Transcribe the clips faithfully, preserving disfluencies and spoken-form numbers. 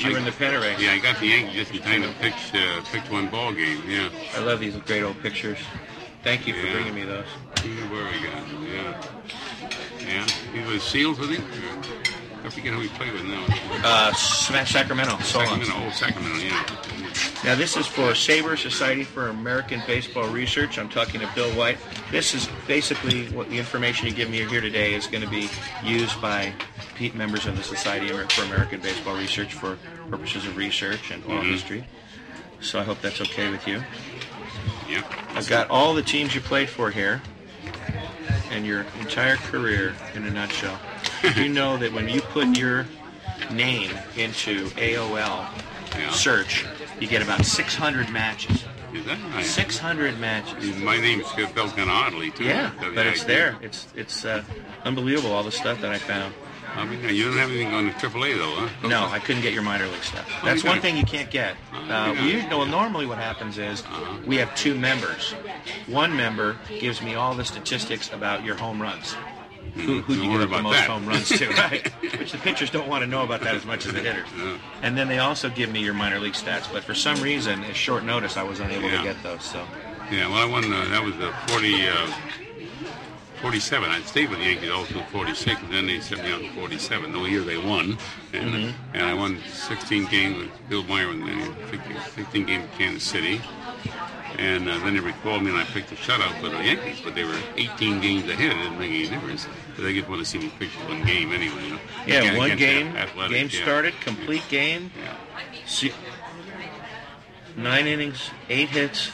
because you were in the pennant race. Yeah, I got the Yankees just in time to pitch, uh, pitch one ball game, yeah. I love these great old pictures. Thank you for yeah. bringing me those. Where we got? Yeah. Yeah. He was Seals, was he? I forget who he played with now. Uh, Sacramento. Sacramento. Oh, Sacramento, yeah. Now, this is for SABR, Society for American Baseball Research. I'm talking to Bill White. This is basically what the information you give me here today is going to be used by members of the Society for American Baseball Research for purposes of research and oral mm-hmm. history. So I hope that's okay with you. Yeah. I've got all the teams you played for here and your entire career in a nutshell. You know that when you put your name into A O L yeah. search, you get about six hundred matches. Is that right? six hundred matches. My name's spelled kind of oddly, too. Yeah, but it's there. It's it's uh, unbelievable, all the stuff that I found. I mean, you don't have anything on the triple A, though, huh? No, I couldn't get your minor league stuff. That's one thing you can't get. Uh, we usually, well, normally what happens is we have two members. One member gives me all the statistics about your home runs. Who, who you give the most that. home runs to, right? Which the pitchers don't want to know about that as much as the hitters. Yeah. And then they also give me your minor league stats. But for some reason, at short notice, I was unable yeah. to get those. So. Yeah, well, I won. Uh, that was the forty, uh, forty-seven. I stayed with the Yankees all through forty-six, and then they sent me out in forty-seven. The year they won, and mm-hmm. and I won sixteen games with Bill Meyer in the fifteen games with Kansas City. And uh, then they recalled me, and I picked the shutout for the Yankees, but they were eighteen games ahead. It didn't make any difference. But they just want to see me pitch one game anyway. You know? Yeah, Again, one game, athletic, game yeah. started, complete yeah. game. Yeah. See, nine innings, eight hits.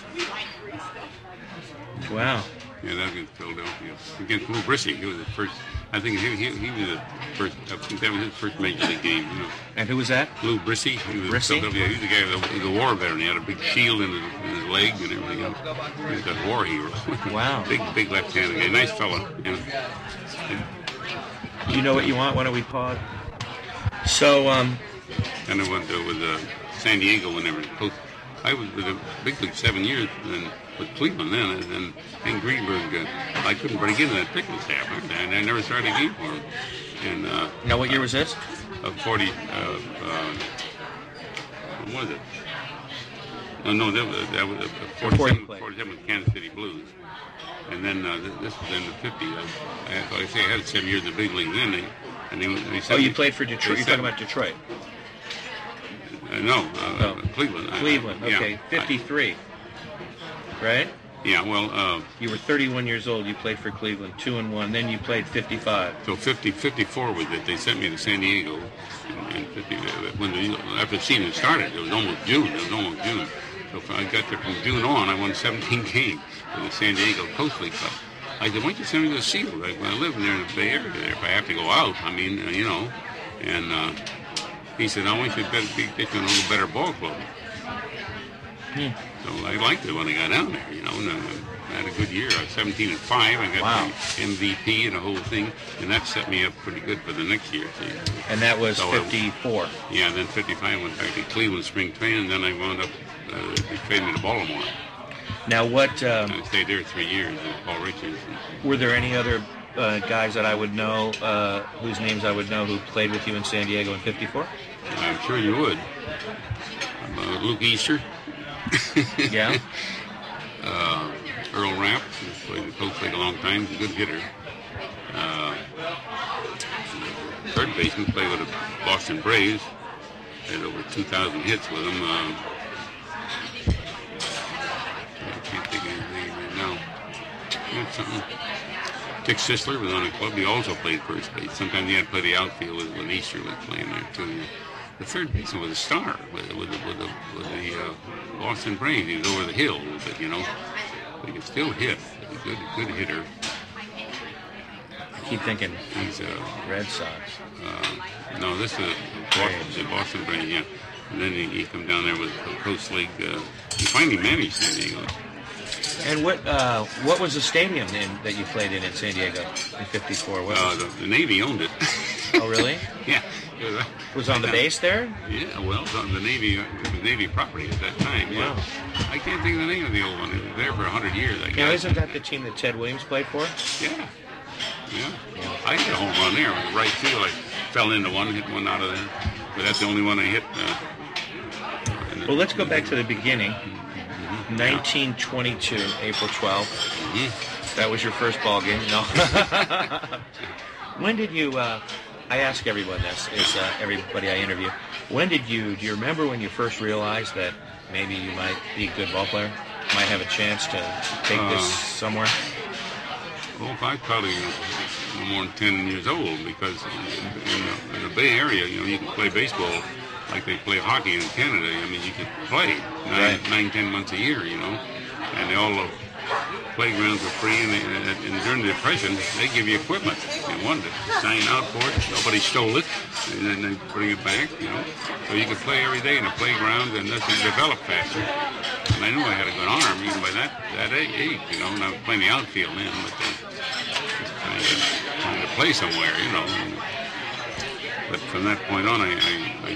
Wow. Yeah, that was against Philadelphia. Against Lou Brissy, he was the first. I think he, he, he was the first. I think that was his first major league game. You know. And who was that? Lou Brissy. He was Brissy? Philadelphia. He was the guy. With the, he was a war veteran. He had a big shield in his, in his leg and everything else. He was a war hero. Wow. big, big left-handed guy. Nice fella. You know. You know what you want? Why don't we pause? So, um. And I went uh, with uh, San Diego whenever. I was with the big league seven years, and with Cleveland then, and then and Greenberg. Uh, I couldn't break into that pitching staff, and I never started a game for him. And uh, now, what year was this? Uh, Forty. Uh, uh, what was it? No, no, that was that was uh, forty-seven. forty-seven with Kansas City Blues. And then uh, this was in the fifties. I, I, like I say, I had seven years in the big league then. They, and they, they oh, you played for Detroit. You're talking about Detroit. Uh, no, uh, oh. Cleveland. Cleveland, I, okay. Yeah, fifty-three, I, right? Yeah, well... Uh, you were thirty-one years old. You played for Cleveland, two and one. Then you played fifty-five. So fifty, fifty-four was it. They sent me to San Diego. And, and fifty, when the, after the season started, it was almost June. It was almost June. So I got there from June on. I won seventeen games for the San Diego Coast League Cup. I said, why don't you send me to the Seals? Like, when I live there in the Bay Area there, if I have to go out, I mean, uh, you know. And... Uh, He said, I want you to better be pitching a little better ball club. Hmm. So I liked it when I got down there, you know, and I had a good year. I was seventeen and five. I got wow. the M V P and the whole thing, and that set me up pretty good for the next year. See? And that was so fifty-four. I, yeah, then fifty-five went back to Cleveland spring training, and then I wound up, uh, they traded me to Baltimore. Now what... Um, I stayed there three years with Paul Richards. Were there any other... Uh, guys that I would know, uh, whose names I would know, who played with you in San Diego in fifty-four? I'm sure you would. Uh, Luke Easter. Yeah. Uh, Earl Rapp, who's played in the Coast League a long time. He's a good hitter. Uh, third baseman, played with the Boston Braves. Had over two thousand hits with them. Uh, I can't think of his name right now. That's something. Dick Sisler was on the club. He also played first base. Sometimes he had to play the outfield when Easter was playing there, too. The third baseman was a star with, with, the, with the, with the uh, Boston Braves. He was over the hill a little bit, you know. But he could still hit. He's a good, good hitter. I keep thinking he's uh, Red Sox. Uh, no, this is Boston, the Boston Braves, yeah. And then he, he come down there with the Coast League. Uh, he finally managed San Diego. And what uh, what was the stadium in, that you played in in San Diego in fifty-four? What uh, was the, the Navy owned it. Oh, really? Yeah. It was, uh, was on the base there? Yeah, well, it was on the Navy, it was Navy property at that time. Yeah. Wow. I can't think of the name of the old one. It was there for a hundred years, I guess. Now, isn't that the team that Ted Williams played for? Yeah. Yeah. yeah. I hit a home run there. It was right field. I fell into one, hit one out of there. but that's the only one I hit. Uh, well, let's go back to the beginning. nineteen twenty-two, April twelfth. Mm-hmm. That was your first ball game? No. When did you, uh, I ask everyone this, is uh, everybody I interview, when did you, do you remember when you first realized that maybe you might be a good ball player? Might have a chance to take uh, this somewhere? Well, I was probably no more than ten years old, because in, in, the, in the Bay Area, you know, you can play baseball like they play hockey in Canada. I mean, you could play nine, right. nine, ten months a year, you know, and they all the playgrounds were free, and, they, and during the Depression, they give you equipment. You wanted to sign out for it, nobody stole it, and then they bring it back, you know. So you could play every day in the playground, and that's to develop faster. And I knew I had a good arm even by that that age, you know, and I was playing the outfield then, but uh, just trying to, trying to play somewhere, you know. But from that point on, I, I, I,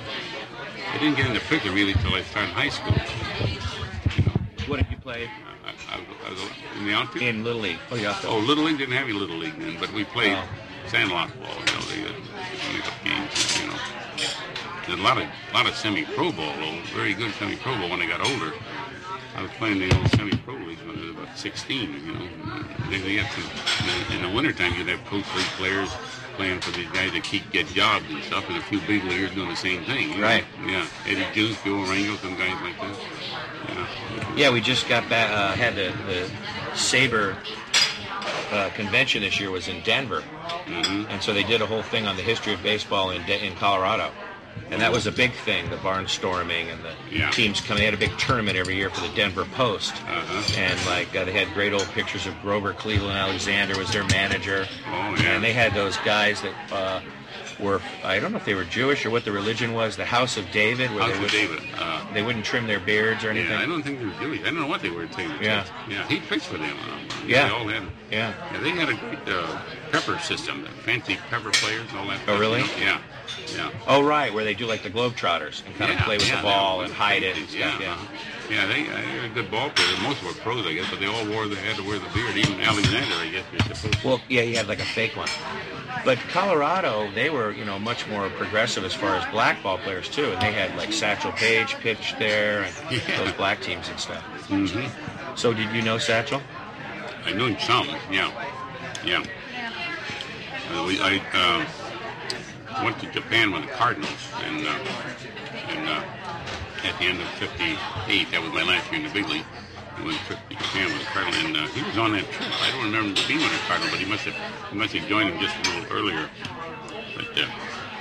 I didn't get into pitcher really till I started high school. You know. What did you play? I, I, I was in the outfield? In Little League. Oh, yeah. Oh, Little League didn't have any Little League then, but we played oh. sandlot ball, you know, the uh, games, you know. There's a lot of, lot of semi-pro ball, though, very good semi-pro ball when I got older. I was playing the old semi-pro leagues when I was about sixteen, you know. They, they had some, in the wintertime, you'd have coach league players playing for these guys that keep get jobs and stuff, and a few big leaguers doing the same thing. You know? Right. Yeah. Eddie Juice, Joe Rango, some guys like that. Yeah. Yeah, we just got back, uh, had the, the Sabre uh, convention this year was in Denver. Mm-hmm. And so they did a whole thing on the history of baseball in, De- in Colorado. And that was a big thing, the barnstorming and the yeah. teams coming. They had a big tournament every year for the Denver Post. Uh-huh. And, like, uh, they had great old pictures of Grover Cleveland Alexander was their manager. Oh, yeah. And they had those guys that uh, were, I don't know if they were Jewish or what the religion was, the House of David. Where House they of would, David. Uh, they wouldn't trim their beards or anything. Yeah, I don't think they were Jewish. I don't know what they were taking. Yeah. Yeah, he pitched for them. Uh, yeah. They all had, yeah. yeah. They had a great uh, pepper system, fancy pepper players and all that. Oh, stuff, really? You know? Yeah. Yeah. Oh, right, where they do like the Globetrotters and kind yeah, of play with yeah, the ball was, and hide it and yeah, stuff. Yeah, uh, yeah, they, uh, they were a good ball players. Most were pros, I guess, but they all wore. They had to wear the beard. Even Alexander, I guess, you're supposed to. Well, yeah, he had like a fake one. But Colorado, they were, you know, much more progressive as far as black ball players too, and they had like Satchel Paige pitched there and yeah. those black teams and stuff. Mm-hmm. So, did you know Satchel? I knew him some. Yeah, yeah. Uh, we, I. Uh, went to Japan with the Cardinals, and uh, and uh, at the end of fifty-eight, that was my last year in the big league. I went to Japan with the Cardinals, and uh, he was on that trip. I don't remember being with the Cardinals, but he must have he must have joined him just a little earlier. But uh,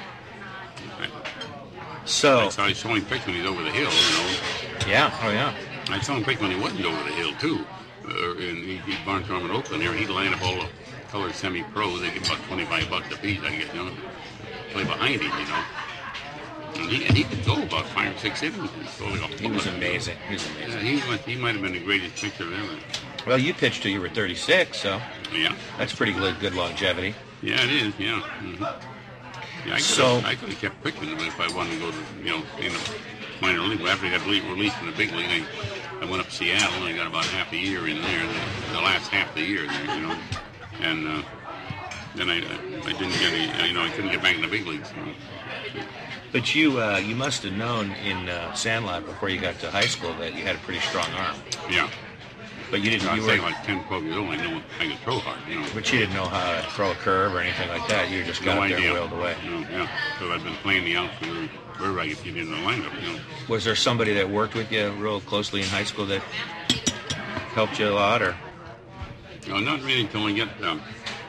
I, so I saw, I saw him pitch when he's over the hill, you know. Yeah, oh yeah. I saw him pitch when he wasn't over the hill too, uh, and he, he barnstormed in Oakland here. He'd line up all the colored semi-pros. They get about twenty-five bucks a piece, I guess, you know. Play behind him, you know. And he, and he could go about five or six innings. He was amazing. He was amazing. Yeah, he, was, he might have been the greatest pitcher ever. Well, you pitched till you were thirty-six, so yeah, that's pretty good, good longevity. Yeah, it is. Yeah. Mm-hmm. Yeah, I could so have, I could have kept pitching him if I wanted to go to, you know, in the minor league. But after he got released from the big league, I, I went up to Seattle and I got about half a year in there, the, the last half of the year there, you know, and. Uh, Then I, I didn't get any, you know, I couldn't get back in the big leagues. You know. But you, uh, you must have known in uh, Sandlot before you got to high school that you had a pretty strong arm. Yeah. But you didn't. I You was were like ten, twelve years old. I knew I could throw hard, you know. But you didn't know how to throw a curve or anything like that. You just got no up there idea. and wailed away. No, yeah. So I've been playing the outfield wherever I could get in the lineup, you know. Was there somebody that worked with you real closely in high school that helped you a lot, or? No, not really until I get. Um,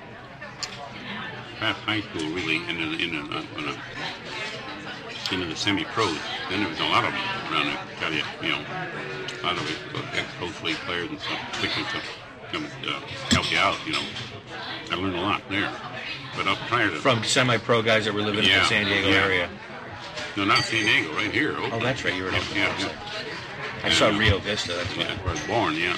past high school, really, and in, in, in, in, in, into the semi-pros. Then there was a lot of them around there, tell you, you know, a lot of ex-coach league players and stuff, pitching to come uh, help you out, you know. I learned a lot there. But up prior to... From semi-pro guys that were living yeah, in the San Diego yeah. area. No, not San Diego, right here. Oakland. Oh, that's right, you were in yeah, Oakland. yeah, yeah. I and, saw uh, Rio Vista, that's yeah, why. that's where I was born, yeah.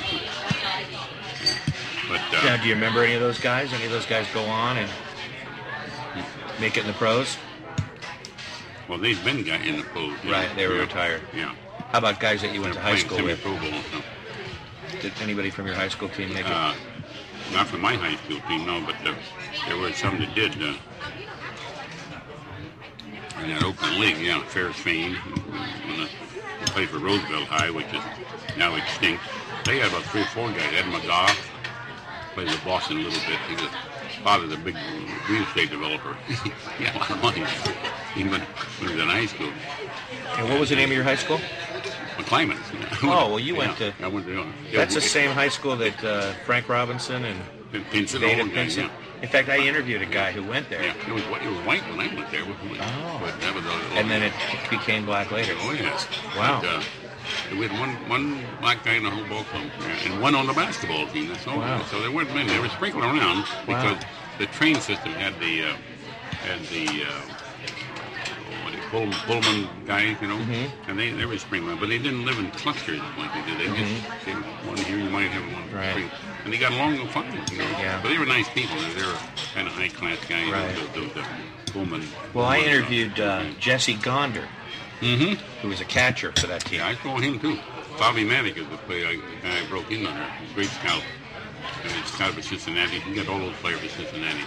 But, uh, now, do you remember any of those guys? Any of those guys go on and make it in the pros? Well, they've been guy in the pros. Right, know? they were yeah. retired. Yeah. How about guys that you went They're to high school with? Pro Bowl, so. Did anybody from your high school team make it? Uh, not from my high school team, no, but uh, there were some that did. Uh, in that Oakland League, yeah, Ferris Fane, when they played for Roosevelt High, which is now extinct. They had about three or four guys. Ed McGough played with Boston a little bit. He was father's a big real estate developer. He had a lot of money, even when he was in high school. And what was the name of your high school? McClymonds. Oh, well, you went yeah, to... I went to... Yeah, That's the it, same high school that uh, Frank Robinson and Pinson, David yeah, Pinson. yeah. In fact, I interviewed a guy who went there. Yeah, it was, it was white when I went there. Oh. But that was a, And then it became black later. Oh, yes. Wow. But, uh, we had one, one black guy in the whole ball club, and one on the basketball team. That's all. Wow. So there weren't many. They were sprinkled around because Wow. the train system had the uh, had the uh, what do you, Pullman, Pullman guys, you know, Mm-hmm. and they they were sprinkled, but they didn't live in clusters like they did. They Mm-hmm. just came one here, you might have one Right. spring, and they got along fine. You know, Yeah. but they were nice people. They were kind of high class guys. Right. The, the, the Pullman. Well, I Pullman, interviewed uh, Jesse Gonder, Mm-hmm. who was a catcher for that team. Yeah, I saw him too. Bobby Maddox is the player I, the guy I broke in under. Great scout. And he's scout for Cincinnati. He got all those players for Cincinnati.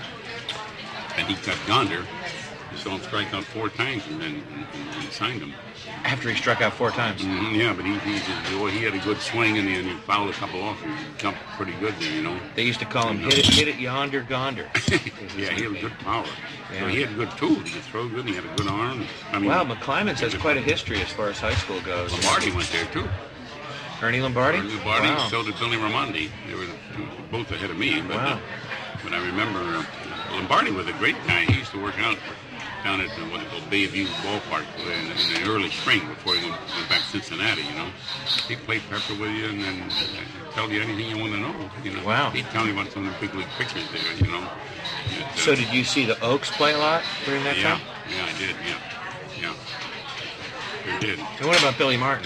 And he got Gonder. He saw him strike out four times and then and, and, and signed him. After he struck out four times. Mm-hmm, yeah, but he he, just, well, he had a good swing and he, and he fouled a couple off and jumped pretty good there, you know. They used to call him Hit It, hit it Yonder Gonder. Yeah, he had good power. Yeah. So he had good tools. He could throw good. He had a good arm. I mean, Wow, McClymonds has quite a history as far as high school goes. Lombardi went there too. Ernie Lombardi? Ernie Lombardi, Wow. so did Billy Ramondi. They were both ahead of me. But, Wow. uh, but I remember uh, Lombardi was a great guy. He used to work out down at uh, what they call Bayview Ballpark in, in the early spring before he went, went back to Cincinnati, you know. He played pepper with you and then uh, tell you anything you want to know, you know. Wow. He'd tell you about some of the big league pictures there, you know. It, uh, So did you see the Oaks play a lot during that Yeah, time? yeah, I did, yeah. Yeah. I did. And what about Billy Martin?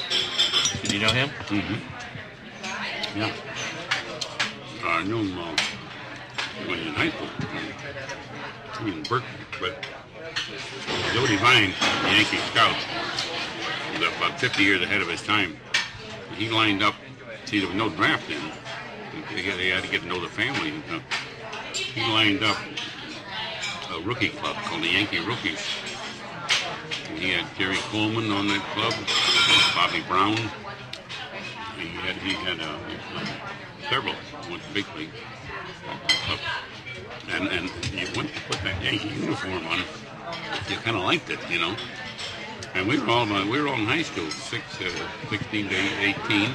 Did you know him? Mm-hmm. Yeah. Uh, I knew him uh, when he was in high school. He was in Berkeley, but Joe Devine, the Yankee scout, was about fifty years ahead of his time. He lined up, see, there was no draft then. They had, they had to get to know the family and stuff. He lined up a rookie club called the Yankee Rookies. And he had Jerry Coleman on that club, Bobby Brown. He had he had uh, several went to big league, uh, and and you went to put that Yankee uniform on, you kind of liked it, you know. And we were all uh, we were all in high school, six, uh, sixteen to eighteen,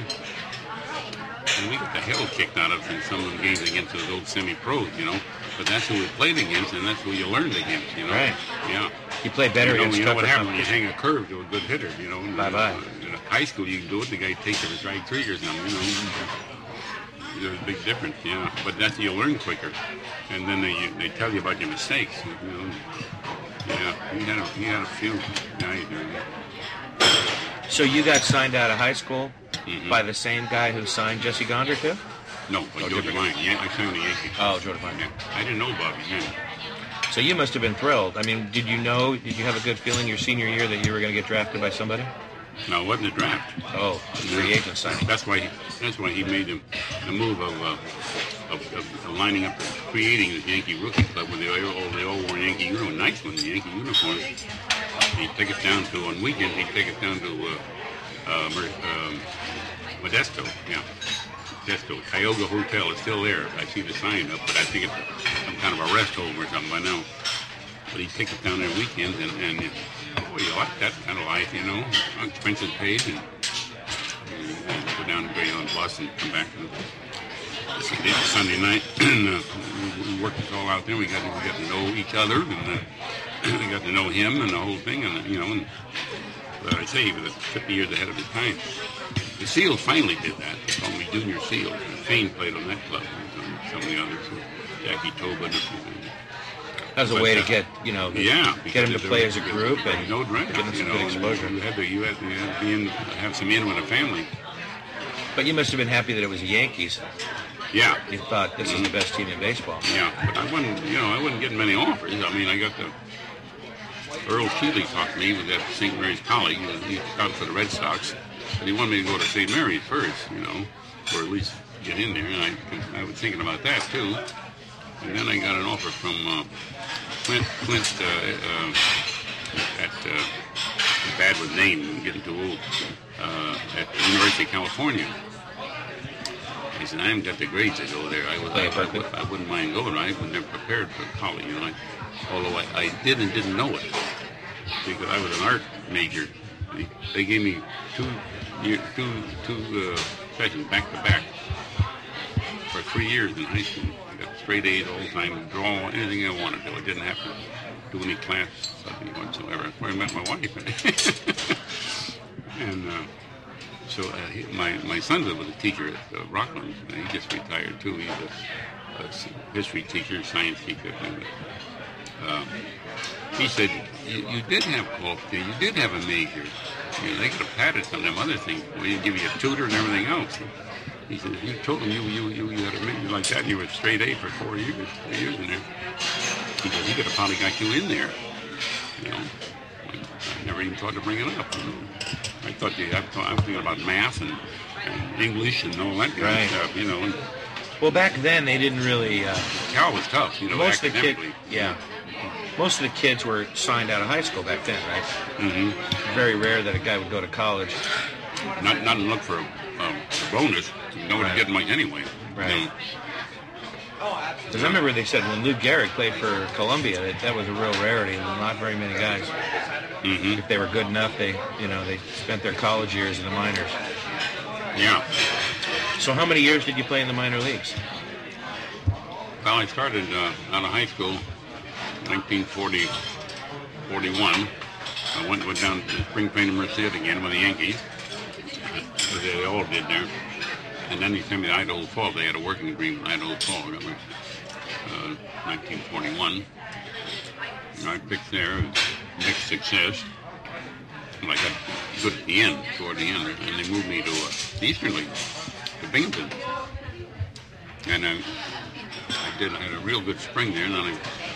and we got the hell kicked out of us in some of the games against those old semi-pros, you know. But that's who we played against, and that's who you learned against, you know. Right. Yeah. You played better You know, against you know what tougher happens when you competition. hang a curve to a good hitter, you know. and, Bye-bye. uh, In high school, you can do it. The guy takes it as right three or something, you know. There's a big difference, yeah. But that's you learn quicker, and then they they tell you about your mistakes, you know. Yeah, he had a, he had a few guys there. So you got signed out of high school Mhm. by the same guy who signed Jesse Gonder too? No, but Oh, Joe different. Devine. Yeah, I signed the Yankees. Oh, Joe Devine. Yeah, I didn't know Bobby then. So you must have been thrilled. I mean, did you know, did you have a good feeling your senior year that you were going to get drafted by somebody? No, it wasn't a draft. Oh, free agent signing. That's why he, that's why he made the, the move of, uh, of, of lining up, creating this Yankee Rookie Club where they all, they all wore Yankee uniforms, nice ones, Yankee uniforms. He'd take it down to, on weekends, he'd take it down to uh, uh, um, Modesto, yeah. Modesto. Tioga Hotel is still there. I see the sign up, but I think it's some kind of a rest home or something by now. But he'd take it down there weekends, and, and it, oh, you like that kind of life, you know, expenses paid, and, and, and go down to Grey on the bus and come back. And this is Sunday night, and uh, we, we worked this all out there. We got, we got to know each other, and uh, we got to know him and the whole thing, and you know, and but I say he was fifty years ahead of his time. The Seals finally did that. They called me Junior Seals. And Fane played on that club, and some of the others, Jackie Tobin. That was a But, way uh, to get, you know, Yeah, get him to because play there as a was- group and no draft, give him you some know, good and exposure. You had to, you had to, you had to be in, have some in with a family. But you must have been happy that it was the Yankees. Yeah, You thought this is the best team in baseball. yeah, but I wasn't, you know, I wasn't getting many offers. I mean, I got the Earl Keeley talked to me. He was at Saint Mary's College. He was, he was scouting for the Red Sox, but he wanted me to go to Saint Mary's first, you know, or at least get in there. And I, I was thinking about that too. And then I got an offer from uh, Clint, Clint uh, uh, at uh, bad with names, I'm getting too old, uh, at the University of California. He said, I haven't got the grades to go there. I, was, I, I, I wouldn't mind going. I was never prepared for college, you know. I, although I, I did and didn't know it, because I was an art major. They, they gave me two, year, two, two uh, sessions back to back for three years in high school. I got straight A's all the time, draw anything I wanted to. I didn't have to do any class study whatsoever. That's where I met my wife. and uh, so uh, he, my my son was a teacher at uh, Rockland, and he just retired too. He's a, a history teacher, science teacher. And, uh, he said, you, you did have qualification, you did have a major. You know, they could have padded some of them other things. We didn't give you a tutor and everything else. He said, you told them you you you, you had a major like that, and you were straight A for four years, three years in there. He said, he could have probably got you in there. You know, I never even thought to bring it up. You know. I thought you, I, thought, I was thinking about math and, and English and all that kind right. of stuff, you know. And, well, back then they didn't really. Uh, Cal was tough, you know. Most of the kids, yeah. Most of the kids were signed out of high school back then, right? Mm-hmm. Very rare that a guy would go to college. Not, not to look for a, um, a bonus. Nobody right. getting much anyway. Right. Because I remember they said when Lou Gehrig played for Columbia, that, that was a real rarity. Not very many guys. Mm-hmm. If they were good enough, they, you know, they spent their college years in the minors. Yeah. So how many years did you play in the minor leagues? Well, I started uh, out of high school, nineteen forty, forty-one. I went, went down to Spring Training Merced again with the Yankees. They all did there. And then he sent me to Idaho Falls. They had a working agreement with Idaho Falls. That was uh, nineteen forty-one. And I picked there, mixed success. And I got good at the end, toward the end. And they moved me to uh, the Eastern League, to Binghamton. And I, I did. I had a real good spring there. And then I,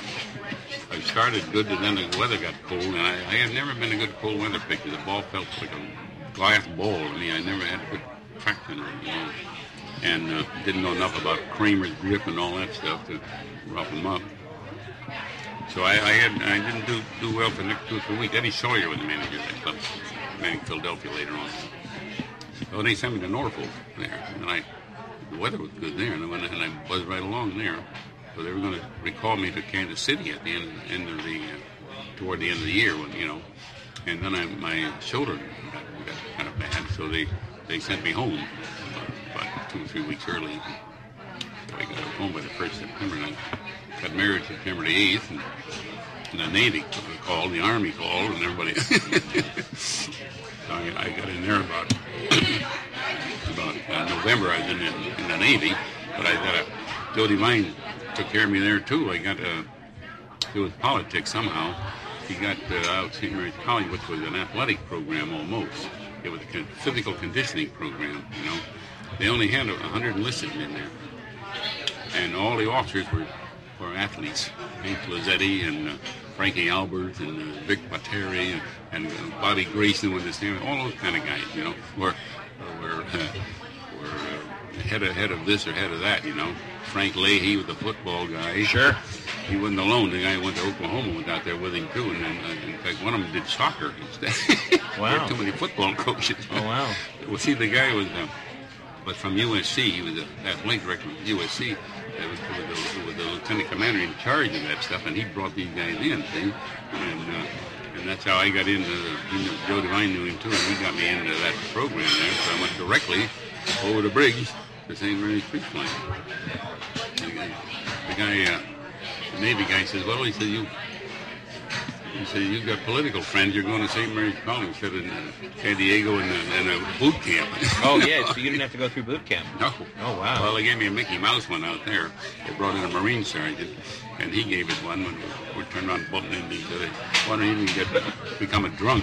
I started good, and then the weather got cold. And I, I had never been a good cold weather pitcher. The ball felt like a glass ball to me. I never had a good traction or, you know, and uh, didn't know enough about Kramer's grip and all that stuff to rough him up. So I, I had I didn't do, do well for the next two or three weeks. Eddie Sawyer was the manager of that club, managing Philadelphia later on. So they sent me to Norfolk there, and I the weather was good there, and I went and I buzzed right along there. So they were going to recall me to Kansas City at the end end of the uh, toward the end of the year, when you know, and then I, my shoulder got, got kind of bad, so they. They sent me home about, about two or three weeks early. So I got home by the first of September, and I got married September the eighth, and, and the Navy called, the Army called, and everybody. So I, I got in there about about uh, November. I was in, in, in the Navy, but I got a Joe Devine took care of me there too. I got a it was politics somehow. He got uh, out of Saint Mary's College, which was an athletic program almost. It was a physical conditioning program, you know. They only had one hundred enlisted in there. And all the officers were, were athletes. Hank Lazzetti and uh, Frankie Albert and uh, Vic Pateri and, and uh, Bobby Grayson with his name, all those kind of guys, you know, were, were, uh, were uh, head, of, head of this or head of that, you know. Frank Leahy was the football guy. Sure. He wasn't alone. The guy who went to Oklahoma was out there with him, too. And then, uh, in fact, one of them did soccer instead. Wow. There were too many football coaches. Oh, wow. Well, see, the guy was, uh, was from U S C. He was the athletic director of U S C. It was, it was, the, it was the lieutenant commander in charge of that stuff, and he brought these guys in, see? And, uh, and that's how I got into the, you know, Joe Devine knew him, too, and he got me into that program there. So I went directly over the bridge to Saint Mary's Creek Line. The guy, the guy uh, the Navy guy says, well, he said, you he said, you've got political friends, you're going to Saint Mary's College instead of in uh, San Diego in a, in a boot camp. Oh, yeah, so you didn't have to go through boot camp. No. Oh, wow. Well, they gave me a Mickey Mouse one out there. They brought in a Marine sergeant, and he gave us one when we turned around and bumped into each other. Why don't you even get, become a drunk?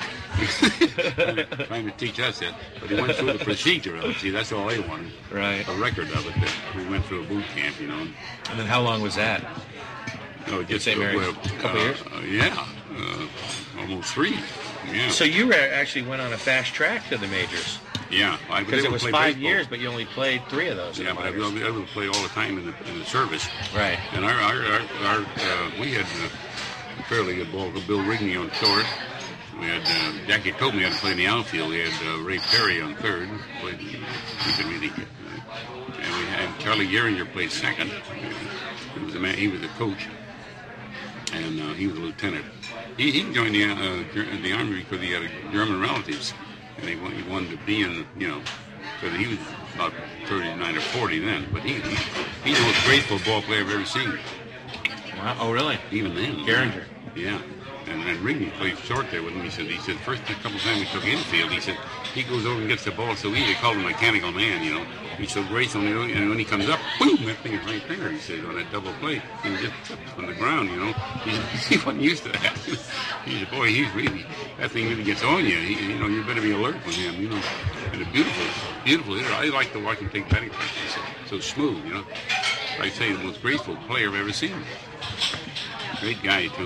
Trying to teach us that. But he went through the procedure of it. See, that's all they wanted. Right. A record of it, that we went through a boot camp, you know. And then how long was that? Oh, just Saint Mary's? Well, A couple uh, years? Uh, yeah. Uh, almost three. Yeah. So you were actually went on a fast track to the majors. Yeah. Because it was five baseball. years, but you only played three of those. Yeah, but I was able to play all the time in the, in the service. Right. And our, our, our, our uh, we had a fairly good ball. Bill Rigney on short, We had uh, Jackie told me how to play in the outfield. We had uh, Ray Perry on third. Played, he could really get. Uh, and we had Charlie Gehringer played second. He was a man. He was a coach, and uh, he was a lieutenant. He, he joined the uh, the army because he had German relatives, and he wanted, he wanted to be in, you know, because he was about thirty-nine or forty then. But he, he he's the most graceful ball player I've ever seen. Wow. Oh, really? Even then. Gehringer. Yeah. And then Rigby played short there with him. He said, he said, first couple times we took infield, he said, he goes over and gets the ball so easy. They called him mechanical man, you know. He's so graceful, and when he comes up, boom, that thing is right there, he said, on that double play. And he just tips on the ground, you know. He, he wasn't used to that. He said, boy, he's really, that thing really gets on you. He, you know, you better be alert with him, you know. And a beautiful, beautiful hitter. I like to watch him take batting practice. So, so smooth, you know. I'd say the most graceful player I've ever seen. Great guy, too.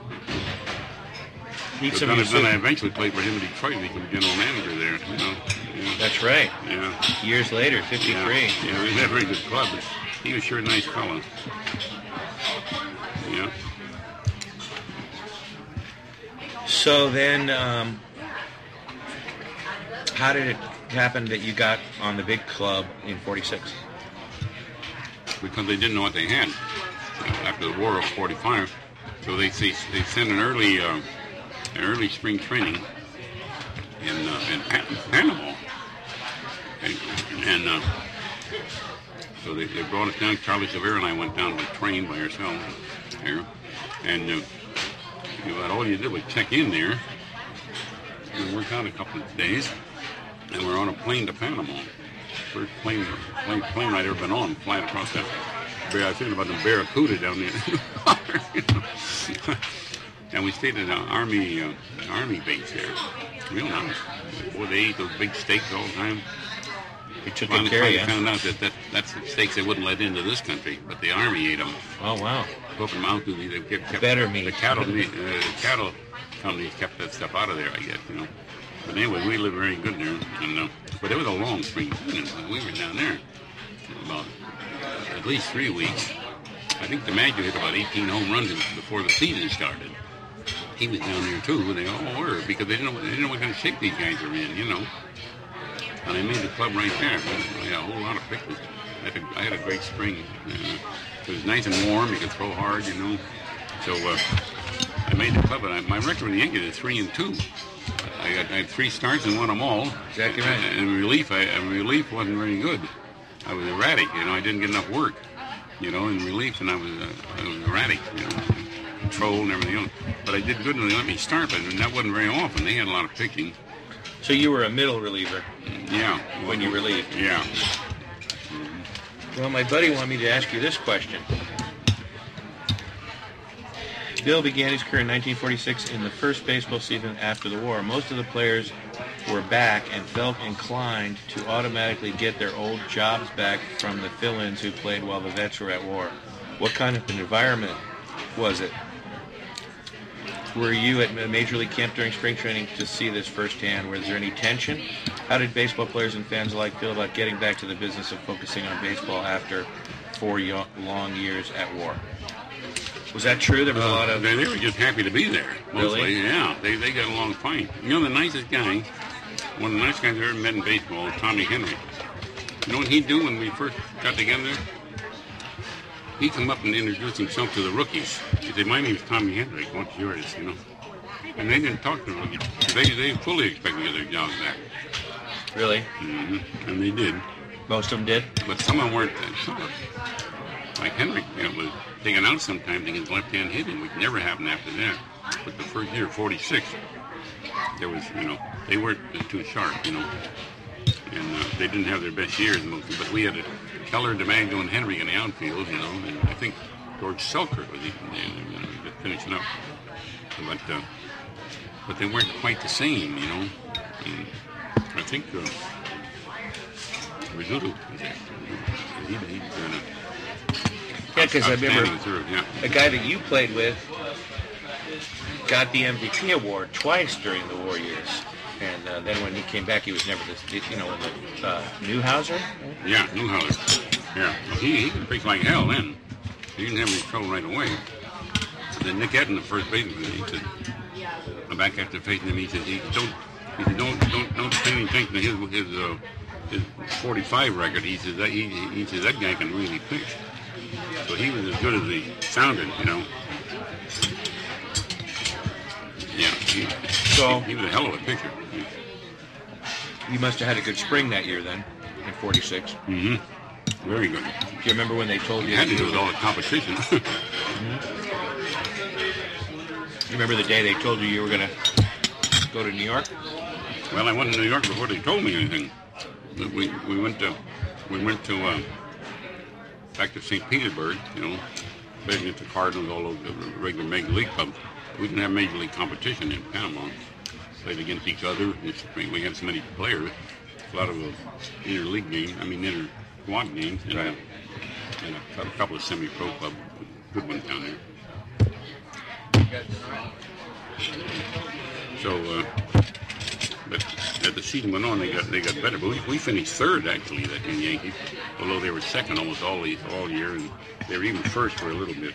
Need But some then, of then your I soup. eventually played for him in Detroit and became general manager there, you know. Yeah. That's right. Yeah. Years later, Yeah, fifty-three. yeah, he had a very good club, but he was sure a nice fellow. Yeah. So then, um, how did it happen that you got on the big club in forty-six? Because they didn't know what they had after the war of forty-five. So they they, they sent an early uh, an early spring training in uh, in Pan- Panama, and, and uh, so they, they brought us down. Charlie Severa and I went down to train by ourselves there, and uh, you know, all you did was check in there. We worked out a couple of days, and we're on a plane to Panama. First plane, plane, plane I'd ever been on, flying across that. I was thinking about the Barracuda down there. You know? And we stayed at an army, uh, an army base there. Real nice. Boy, they ate those big steaks all the time. He took Finally, good care of finally you. found out that, that that's the steaks they wouldn't let into this country, but the army ate them. Oh, wow. Up in Mount Duty, they kept, kept Better meat. The cattle, meat, uh, the cattle companies kept that stuff out of there, I guess. You know. But anyway, we lived very good there. And uh, but it was a long spring season. We were down there about at least three weeks. I think the manager hit about eighteen home runs before the season started. He was down there too, and they all were, because they didn't know, they didn't know what kind of shape these guys were in, you know. And I made the club right there. I had a whole lot of pictures. I had a, I had a great spring. Uh, it was nice and warm. You could throw hard, you know. So uh, I made the club, and I, my record in the Yankees is three and two. I, got, I had three starts and won them all. Exactly right. And, and relief, I, and relief wasn't very good. I was erratic, you know. I didn't get enough work, you know, in relief, and I was uh, I was erratic, you know, control and everything else. But I did good when they let me start, but that wasn't very often. They had a lot of pitching. So you were a middle reliever Yeah. when you relieved. Yeah. Well, my buddy wanted me to ask you this question. Bill began his career in nineteen forty-six in the first baseball season after the war. Most of the players were back and felt inclined to automatically get their old jobs back from the fill-ins who played while the vets were at war. What kind of an environment was it? Were you at a major league camp during spring training to see this firsthand? Was there any tension? How did baseball players and fans alike feel about getting back to the business of focusing on baseball after four yo- long years at war? Was that true? There was a lot of... They, they were just happy to be there, mostly. Really? Yeah, they, they got along fine. You know, the nicest guy, one of the nicest guys I've ever met in baseball was Tommy Henry. You know what he'd do when we first got together? He'd come up and introduce himself to the rookies. He'd say, my name's Tommy Henry, what's yours, you know? And they didn't talk to the rookies. They, they fully expected to get their jobs back. Really? Mm-hmm. And they did. Most of them did? But some of them weren't. Some of them, like Henry, you know, was taken out sometimes and his left hand hit him, which never happened after that. But the first year, forty-six, there was, you know, they weren't too sharp, you know. And uh, they didn't have their best years mostly. But we had a Keller, DeMaggio, and Henry in the outfield, you know. And I think George Selkirk was even you know, just finishing up. But, uh, but they weren't quite the same, you know. And I think uh, Rizzuto was there. He, he, uh, Yeah, because I remember outstanding third, yeah. a guy that you played with got the M V P award twice during the war years. And uh, then when he came back, he was never this, you know, when the uh, Newhouser? Yeah, Newhouser. Yeah, he, he could pitch like hell then. He didn't have any trouble right away. And then Nick Etten, the first baseman, he said, back after facing him, he said, he, don't, he said, don't, don't, don't pay any attention to his, his, uh, his forty-five record. He said, that, he, he said, that guy can really pitch. So he was as good as he sounded, you know. Yeah, he, So he, he was a hell of a pitcher. you must have had a good spring that year then, in forty-six. Mm-hmm. Very good. Do you remember when they told you? You had to you- do with all the competition. You remember the day they told you you were going to go to New York? Well, I went to New York before they told me anything. We we went to we went to uh, back to Saint Petersburg, you know, played against the Cardinals, all of the regular Major League clubs. We didn't have Major League competition in Panama. Played against each other. We had so many players. A lot of uh, inter-league games. I mean, inter-squad games, and, Right. uh, and a, a couple of semi-pro club good ones down there. So, uh, but as the season went on, they got they got better. But we, we finished third actually that in Yankees, although they were second almost all the, all year, and they were even first for a little bit.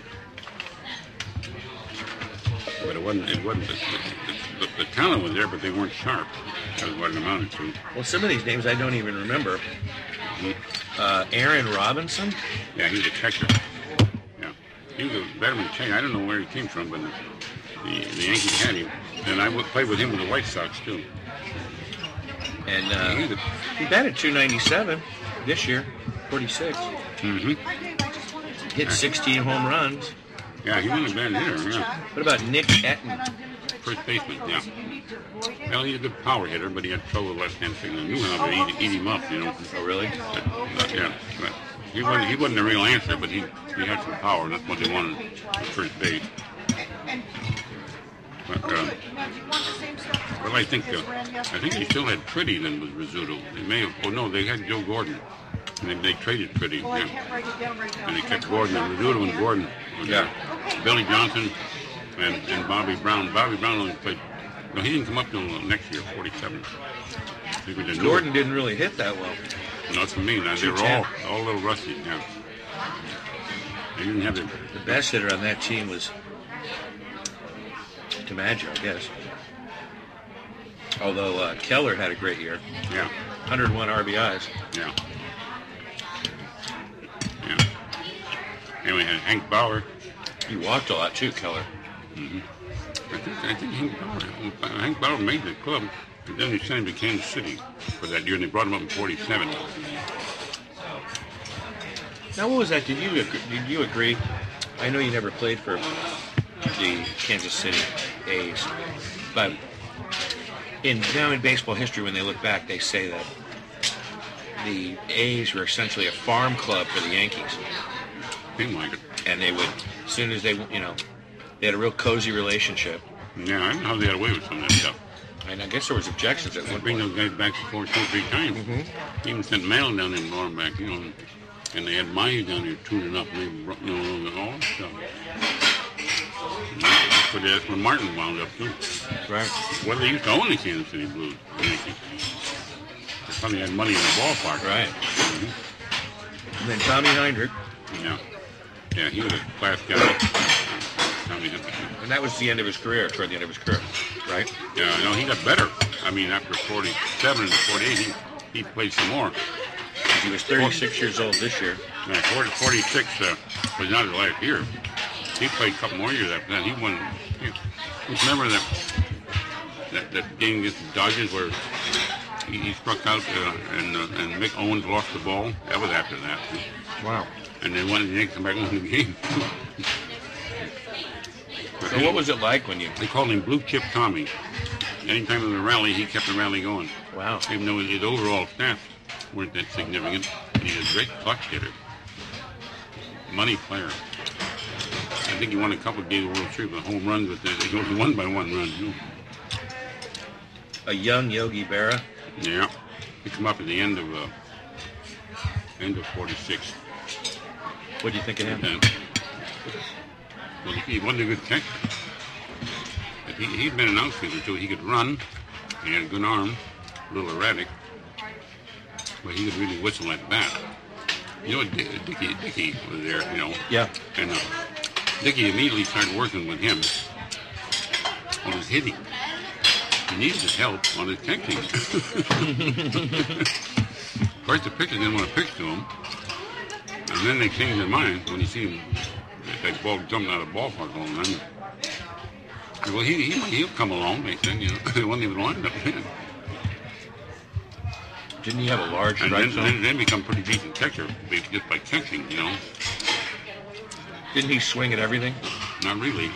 But it wasn't it wasn't the, the, the, the talent was there, but they weren't sharp. That was what it amounted to. Well, some of these names I don't even remember. Uh, Aaron Robinson? Yeah, he was a catcher. Yeah, he was a veteran catcher. I don't know where he came from, but the, the Yankees had him, and I w- played with him with the White Sox too. And uh, He was he batted two ninety-seven this year, forty-six. Mm-hmm. Hit sixteen home runs. Yeah, he wasn't a bad hitter. Yeah. What about Nick Etten? First baseman, yeah. Well, he's a good power hitter, but he had trouble with left-hand swing. I knew how to eat, eat him up, you know. Oh, really? But, uh, yeah, but he wasn't, he wasn't a real answer, but he, he had some power. That's what they wanted at first base. But, uh, well, I think uh, I think they still had Pretty then with Rizzuto. They may have. Oh no, they had Joe Gordon, and they, they traded Pretty. Yeah. And they kept Gordon and Rizzuto and Gordon. Was Yeah. there. Billy Johnson and, and Bobby Brown. Bobby Brown only played. No, he didn't come up till next year, forty-seven. He was a new- Gordon didn't really hit that well. Not for me. Now, they were all all a little rusty. Yeah. They didn't have the. The best hitter on that team was DiMaggio, I guess. Although uh, Keller had a great year. Yeah. one hundred one R B Is. Yeah. Yeah. And we had Hank Bauer. He walked a lot too, Keller. Mm-hmm. I think I think Hank Bauer, Hank Bauer made the club, and then they sent him to Kansas City for that year, and they brought him up in forty-seven. Now, what was that? Did you agree, did you agree? I know you never played for the Kansas City A's, but in now in baseball history, when they look back, they say that the A's were essentially a farm club for the Yankees, Seemed like it. and they would, as soon as they, you know, they had a real cozy relationship. Yeah, I don't know how they got away with some of that stuff. And I guess there was objections at They one bring point. those guys back before two or three times. Mm-hmm. Even sent mail down there and brought them back, you know. And they had Maya down there tuning up, and they, brought, you know, all that stuff. But that's where Martin wound up too. Right. Well, they used to own the Kansas City Blues. The Yankees. They probably had money in the ballpark. Right. Mhm. And then Tommy Heinrich, Yeah. Yeah, he was a class guy. Tommy Heinrich. and that was the end of his career, toward the end of his career, right? Yeah, no, he got better. I mean, after forty-seven and forty-eight, he, he played some more. He was thirty-six years old this year. Yeah, forty, forty-six uh, was not his last year. He played a couple more years after that. He won. He, remember that, that that game against the Dodgers where he, he struck out uh, and uh, and Mick Owens lost the ball? That was after that. Wow. And they wanted to come back and win the game. So what was it like when you... They called him Blue Chip Tommy. Anytime there was a rally, he kept the rally going. Wow. Even though his overall stats weren't that significant, but he was a great clutch hitter. Money player. I think he won a couple of games of the World Series with home runs, but he only won by one run. You know. A young Yogi Berra. Yeah. He come up at the end of uh, end of forty-six. What do you think of him? And, well, he wasn't a good catcher. But he, he'd been an outfielder, too. He could run. He had a good arm, a little erratic. But he could really whistle at bat. You know, Dickie, Dickie was there, you know. Yeah. And uh, Dickie immediately started working with him. on his hitting. He needed his help on his catching. Of course, the pitchers didn't want to pitch to him. And then they changed their mind when you see him, that ball jumping out of the ballpark all the time. Well, he, he, he'll come along, they said, you know. They wasn't even lined up then. Didn't he have a large And strike then, zone? then, then become pretty decent catcher just by catching, you know. Didn't he swing at everything? Not really.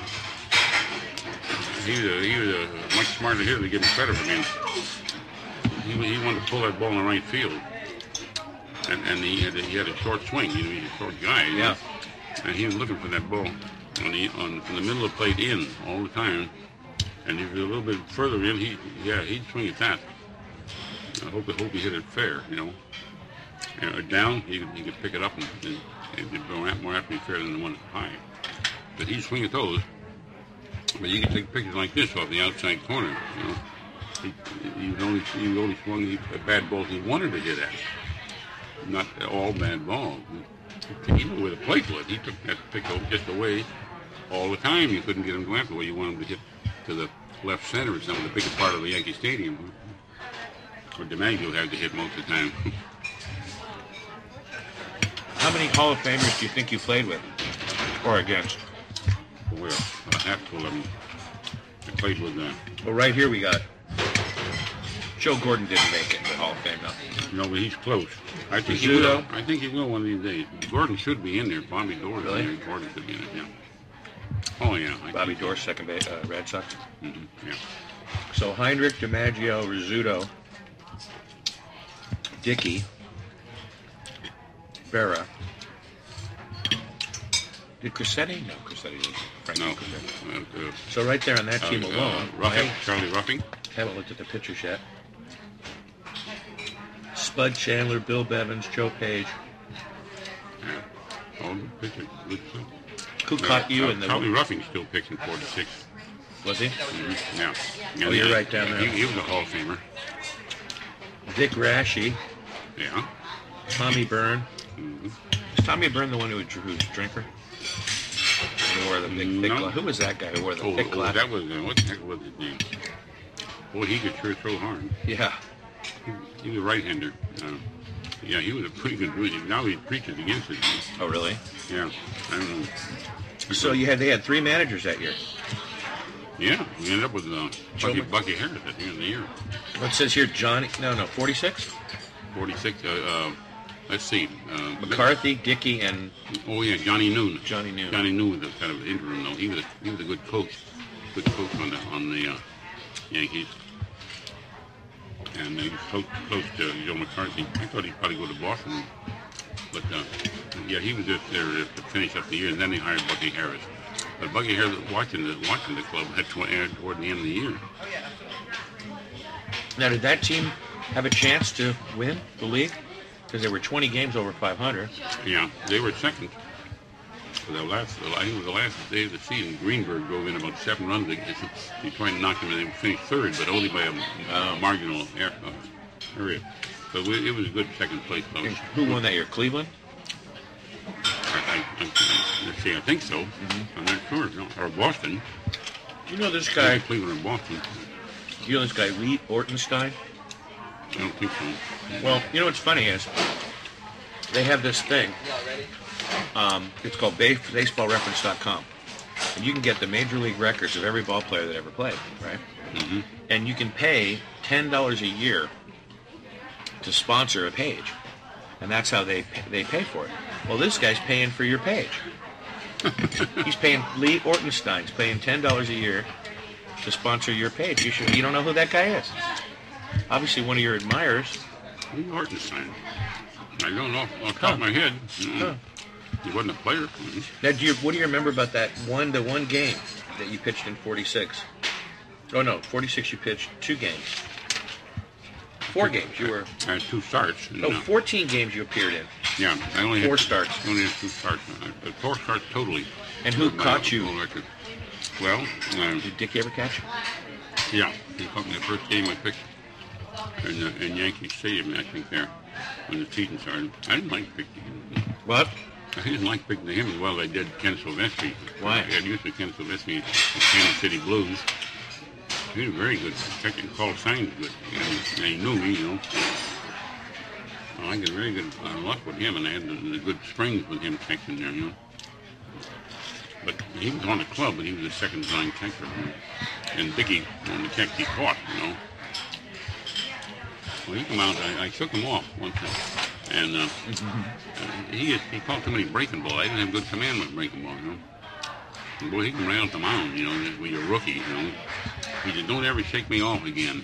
He was a, he was a much smarter hitter to give him credit for him. He, he wanted to pull that ball in the right field. And, and he, had a, he had a short swing. You know, he's a short guy. Yeah. And he was looking for that ball on the, on, from the middle of the plate in all the time. And if he was a little bit further in, he yeah, he'd swing at that. I hope, I hope he hit it fair, you know. And, uh, down, he could, he could pick it up and, and it'd be more apt to be fair than the one high. But he'd swing at those. But you can take pictures like this off the outside corner, you know. He, he, was only, he was only swung at bad balls he wanted to hit at. Not all bad balls. He knew where the plate was. He took that pick just away all the time. You couldn't get him to go after where you want him to hit to the left center or something, the bigger part of the Yankee Stadium. Or DiMaggio had to hit most of the time. How many Hall of Famers do you think you played with? Or against? Well, a handful of them. I played with uh, Well, right here we got Joe Gordon didn't make it to the Hall of Fame, though. No, but he's close. I think he Rizzuto? will. I think he will one of these days. Gordon should be in there. Bobby Doerr's Really? in there. Gordon should be in it, yeah. Oh, yeah. I Bobby think- Doerr, second base, uh, Red Sox. Mhm, yeah. So Heinrich, DiMaggio, Rizzuto, Dickey, Berra. Did Crissetti? No, Crissetti didn't. Frank No. Crissetti. Uh, uh, So right there on that team uh, alone, Ruffing, I Charlie Ruffing. haven't looked at the pictures yet. Spud Chandler, Bill Bevins, Joe Page. Yeah. All good pitchers. Good stuff. Who caught you uh, in the... Charlie Ruffing still pitching forty-six. Was he? Mm-hmm. Yeah. Oh, And, you're uh, right down there. He, he was a Hall of Famer. Dick Rashy, Yeah. Tommy Byrne. Mm-hmm. Is Tommy Byrne the one who was who's a drinker? Who wore the big thick No. gla- Who was that guy who wore the Oh, thick oh, glasses? that was, uh, what the heck was his name? Boy, he could sure throw hard. Yeah. He was a right-hander. Uh, yeah, he was a pretty good dude. Now he preaches against it. Oh, really? Yeah, I don't know. So you had they had three managers that year. Yeah, we ended up with uh, Joe Bucky, Mc- Bucky Harris at the end of the year. What says here, Johnny? No, no, forty-six. forty-six, uh, uh, let's see. Uh, McCarthy, Dickey, and Oh, yeah, Johnny Noon. Johnny Noon. Johnny Noon was a kind of interim, though. He was a, he was a good coach. Good coach on the, on the uh, Yankees. And he was close, close to Joe McCarthy. I thought he'd probably go to Boston. But, uh, yeah, he was just there to finish up the year, and then they hired Bucky Harris. But Bucky Harris, watching the, watching the club, had to air toward the end of the year. Now, did that team have a chance to win the league? Because there were twenty games over five hundred. Yeah, they were second. For the last, I think it was the last day of the season. Greenberg drove in about seven runs. He tried to knock them, and they finished third, but only by a, a marginal air, uh, area. So we, it was a good second place. Though. And who won that year? Cleveland? I, I, I, let's see, I think so. Mm-hmm. I'm not sure. No. Or Boston. Do you know this Either guy? Cleveland or Boston. Do you know this guy, Lee Ortenstein? I don't think so. Well, you know what's funny is they have this thing. Um, it's called baseball reference dot com. And you can get the major league records of every ball player that ever played, right? Mm-hmm. And you can pay ten dollars a year to sponsor a page. And that's how they pay, they pay for it. Well, this guy's paying for your page. He's paying, Lee Ortenstein's paying ten dollars a year to sponsor your page. You should. You don't know who that guy is. Obviously, one of your admirers. Lee Ortenstein. I don't know off the top of my head. Mm-hmm. Huh. He wasn't a player. Mm-hmm. Now, do you, what do you remember about that one the one game that you pitched in forty-six? Oh, no, forty-six you pitched two games. Four games you were... I had two starts. And, No, uh, fourteen games you appeared in. Yeah, I only Four had starts. I only had two starts. Uh, Four starts totally. And who My caught you? whole record. Well, uh, Did Dick ever catch you? yeah, he caught me the first game I pitched in, uh, in Yankee Stadium, I think, there, when the season started. I didn't like pitching him. What? I didn't like pitching to him as well as I did Ken Silvestri. Why? I got used to Ken Silvestri, the Kansas City Blues. He was very good. Checking call signs good. And, and he knew me, you know. Well, I got very good uh, luck with him, and I had the, the good springs with him catching there, you know. But he was on the club, but he was the second line catcher. You know? And Dickie, on the catch, he caught, you know. Well, he came out, I, I took him off one time. And uh, uh, he he caught too many breaking balls. I didn't have good command with breaking balls, you know. And boy, he came right out the mound, you know, when you're a rookie, you know. He said, don't ever shake me off again.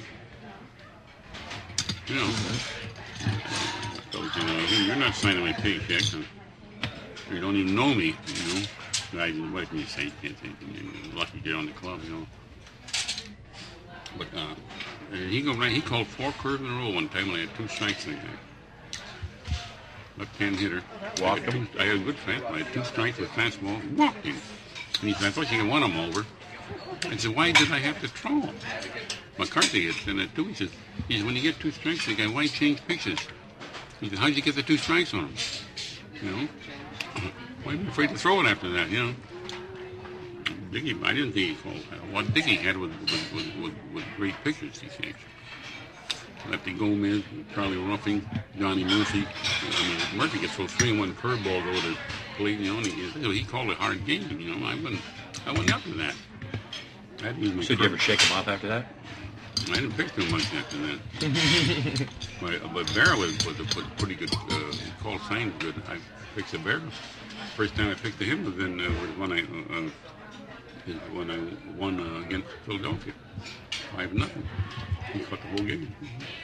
You know. So, you know, you're not signing my paycheck. You don't even know me, you know. I, what can you say? You can't say anything. You're lucky to get on the club, you know. But uh, he go right. He called four curves in a row one time when I had two strikes in the game. Left-hand hitter. Walked I had him? two, I had a good fastball. I had two strikes with fastball. Walked him. And he said, I thought you could run him over. I said, why did I have to throw him? McCarthy had said that too. He says, he says, when you get two strikes, the guy, why change pitches? He said, how did you get the two strikes on him? You know? Why are you afraid to throw it after that, you know? Dickie, I didn't think he called. What Dickie had was, was, was, was, was great pitchers, he said. Lefty Gomez, Charlie Ruffing, Johnny Murphy. I mean, Murphy gets those three and one curveballs over the plate, you know, and he, he called it a hard game, you know. I wouldn't, I wouldn't up to that. I'd use my So did you ever shake him off after that? I didn't pick too much after that. but, but Barra was, was a pretty good, uh, called signs good. I picked the Barra. First time I picked him was then uh, when I uh, when I won uh, against Philadelphia, five nothing. He caught the whole game.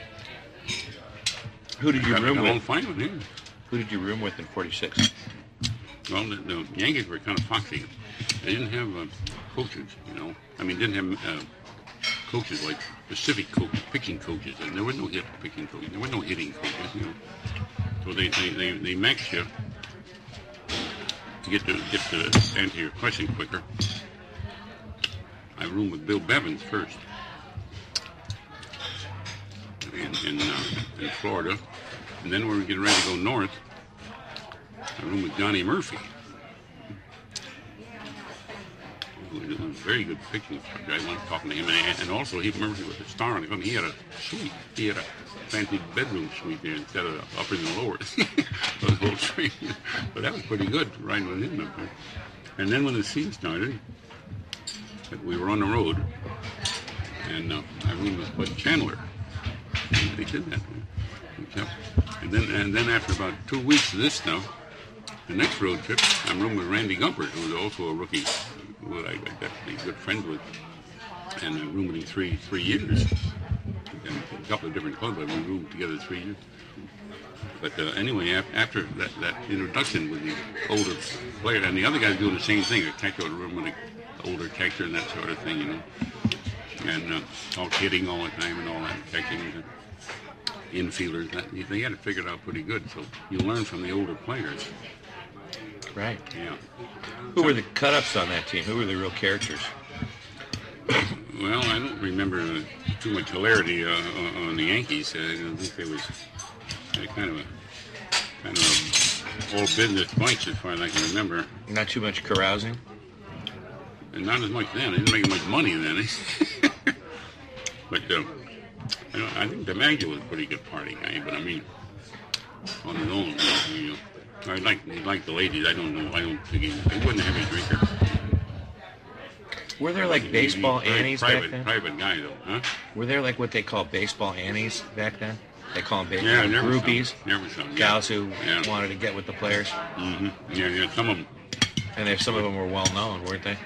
Who did you got, room got with? on fine with him. Who did you room with in forty-six? Well, the, the Yankees were kind of foxy. They didn't have uh, coaches, you know. I mean, didn't have uh, coaches like specific coaches, pitching coaches, and there was no hit pitching coaches. There were no hitting coaches, you know. So they they they, they maxed you to get to get to answer your question quicker. I roomed with Bill Bevins first in in, uh, in Florida, and then when we were getting ready to go north, I roomed with Johnny Murphy. He was a very good pitching. I went talking to him, and, and also he Murphy was a star on the club. He had a suite. He had a fancy bedroom suite there instead of uppers and lowers for the whole suite. But that was pretty good riding with him up there. And then when the season started, we were on the road, and uh, I roomed with Bud Chandler. And they did that. And then, and then after about two weeks of this stuff, the next road trip, I'm rooming with Randy Gumpert, who was also a rookie, who I got to be good friends with, and I roomed with him three three years. And a couple of different clubs, but we roomed together three years. But uh, anyway, af- after that, that introduction with the older player, and the other guys doing the same thing, a catcher would room with an older catcher and that sort of thing, you know, and uh, all kidding all the time and all that, catching and infielders, that, they had it figured out pretty good. So you learn from the older players. Right. Yeah. Who were the cut-ups on that team? Who were the real characters? Well, I don't remember uh, too much hilarity uh, on, on the Yankees. Uh, I don't think there was uh, kind of a kind of a all business bunch as far as I can remember. Not too much carousing? And not as much then. They didn't make much money then. But uh, I, don't, I think DiMaggio was a pretty good party guy. But I mean, on his own, you know, I like he liked the ladies. I don't know. I don't think he, he wasn't a heavy drinker. Were there like He- baseball he- very annies private, back then? Private guy though, huh? Were there like what they call baseball annies back then? They call them baseball Yeah, there was some. groupies, There was some. Yeah. gals who Yeah. wanted to get with the players, Mm-hmm. Yeah, yeah. Some of them, and there, some of them were well known, weren't they?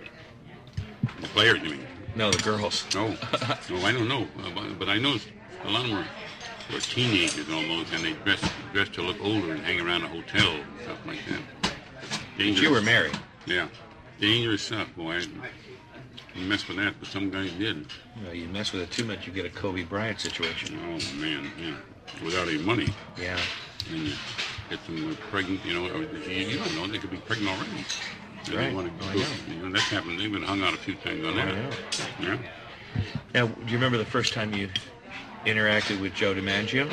the players, I mean. No, the girls. No, no, I don't know. Uh, but, but I know a lot of them were, were teenagers almost, and they dressed dressed to look older and hang around a hotel and stuff like that. Dangerous. You were married. Yeah, dangerous stuff, boy. You mess with that, but some guys did. Well, you mess with it too much, you get a Kobe Bryant situation. Oh man, yeah. Without any money, Yeah. and you get them pregnant, you know, or you, you don't know, they could be pregnant already. And Right. They want Oh, I to go, know. you know, that's happened. They've been hung out a few times on I that. know. Yeah. Now, do you remember the first time you interacted with Joe DiMaggio?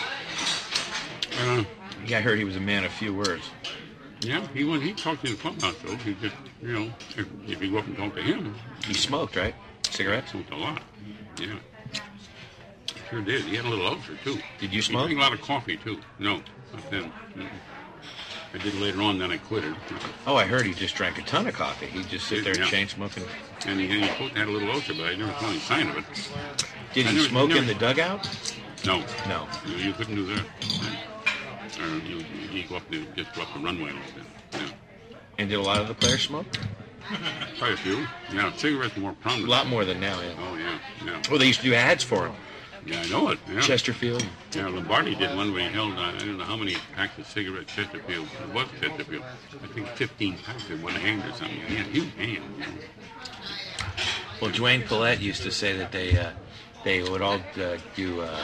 Uh, Yeah, I heard he was a man of few words. yeah, he went. He talked in the clubhouse though. He just, you know, if, if you go up and talk to him, He smoked, right? Cigarettes? Smoked a lot. Yeah. Sure did. He had a little ulcer, too. Did you He smoke? drank a lot of coffee, too. No, not then. Mm-mm. I did later on, then I quit it. Oh, I heard he just drank a ton of coffee. He'd just sit there and Yeah. chain smoking. And he, and he supposed to have a little ulcer, but I never saw any sign of it. Did I he never- smoke never- in the dugout? No. No. You, you couldn't do that. Or you, you go up the, just go up the runway a little bit. Yeah. And did a lot of the players smoke? Quite a few. Yeah, cigarettes more A prominent. lot more than now, yeah. Oh, yeah, yeah. Well, they used to do ads for him. Yeah, I know it. Yeah. Chesterfield. Yeah, Lombardi did one where he held, uh, I don't know how many packs of cigarettes Chesterfield, it was Chesterfield. I think fifteen packs in one hand or something. He had huge hands. You know. Well, Dwayne Collette used to say that they uh, they would all uh, do uh,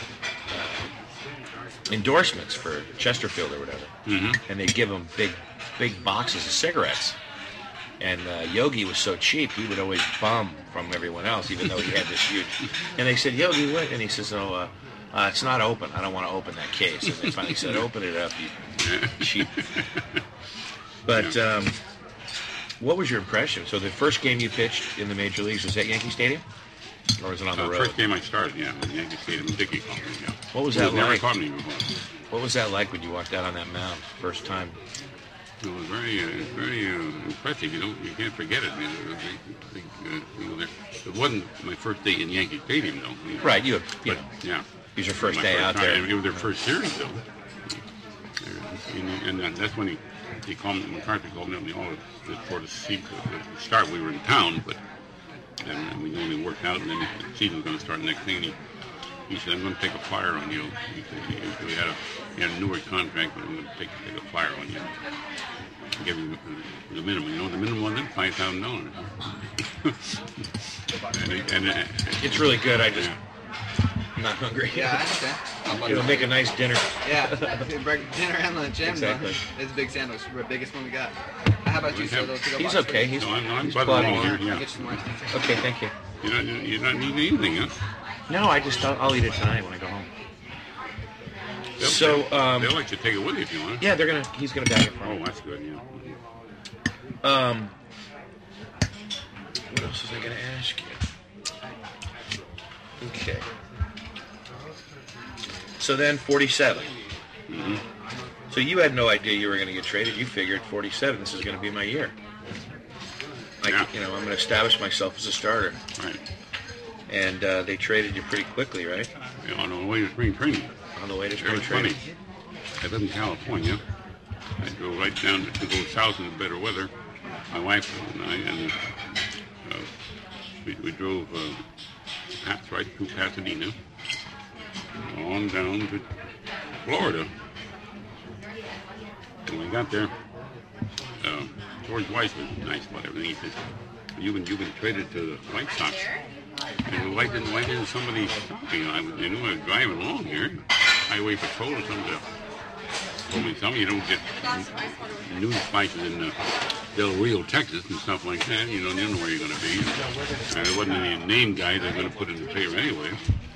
uh, endorsements for Chesterfield or whatever, Mm-hmm. and they'd give him big big boxes of cigarettes. And uh, Yogi was so cheap, he would always bum from everyone else, even though he had this huge. And they said, Yogi, what? And he says, oh, uh, uh, it's not open. I don't want to open that case. And they finally said, open it up, you cheap. But um, what was your impression? So the first game you pitched in the major leagues was at Yankee Stadium? Or was it on the Uh, road? first game I started, yeah, with Yankee Stadium, Dickie called me, yeah. What was He that never like? caught me before. What was that like when you walked out on that mound first time? It was very, uh, very uh, impressive. You don't, you can't forget it. Man. It, was a big, big, uh, you know, there- it wasn't my first day in Yankee Stadium, though. You know. Right, you, you But know, yeah, it was your first My day out time. there. It was their first series, though. And, and uh, that's when he, he called me. McCarthy called me on the all for the season. The start, we were in town, but then we only worked out, and then the season was going to start the next thing. And he, he said, "I'm going to take a flyer on you." He said, he, he had a he had a newer contract, but I'm going to take take a flyer on you. Give you the minimum. You know what the minimum was then? Five thousand dollars. And, it- and it- It's really good. I just, yeah. I'm not hungry. Yeah, I understand. It'll make a nice dinner. Yeah, break dinner and lunch. And Exactly. lunch. It's a big sandwich. The biggest one we got. How about you, Soto? To go He's box okay. for you? He's, No, I'm, I'm he's buzzing plodding along along. here. I'll Yeah. get you some more. Okay, thank you. You're not, you're not needing anything, huh? No, I just, I'll, I'll eat it tonight when I go home. They'll, So, they'll, um, they'll let you take it with you if you want. Yeah, they're gonna, he's gonna bag it for Oh, me. that's good. Yeah. Um, what else was I gonna ask you? Okay. So then, forty-seven. Mm-hmm. So you had no idea you were going to get traded. You figured forty-seven, this is going to be my year. Like, Yeah. you know, I'm going to establish myself as a starter. Right. And uh, they traded you pretty quickly, right? Yeah, on the way to spring training. On the way to It spring was training. funny. I live in California. I drove right down to go south in the better weather. My wife and I, and uh, we, we drove uh, past, right through Pasadena, on down to Florida. When we got there, uh, George Weiss was nice about everything. He said, "You've been you've been traded to the White Sox." And why didn't why didn't somebody stop me? I was, they knew I was driving along here. Highway patrol or something told me something. You don't get news flashes in uh, Del Rio, Texas, and stuff like that. You don't you know where you're going to be. And there wasn't any name guy they're going to put in the paper anyway.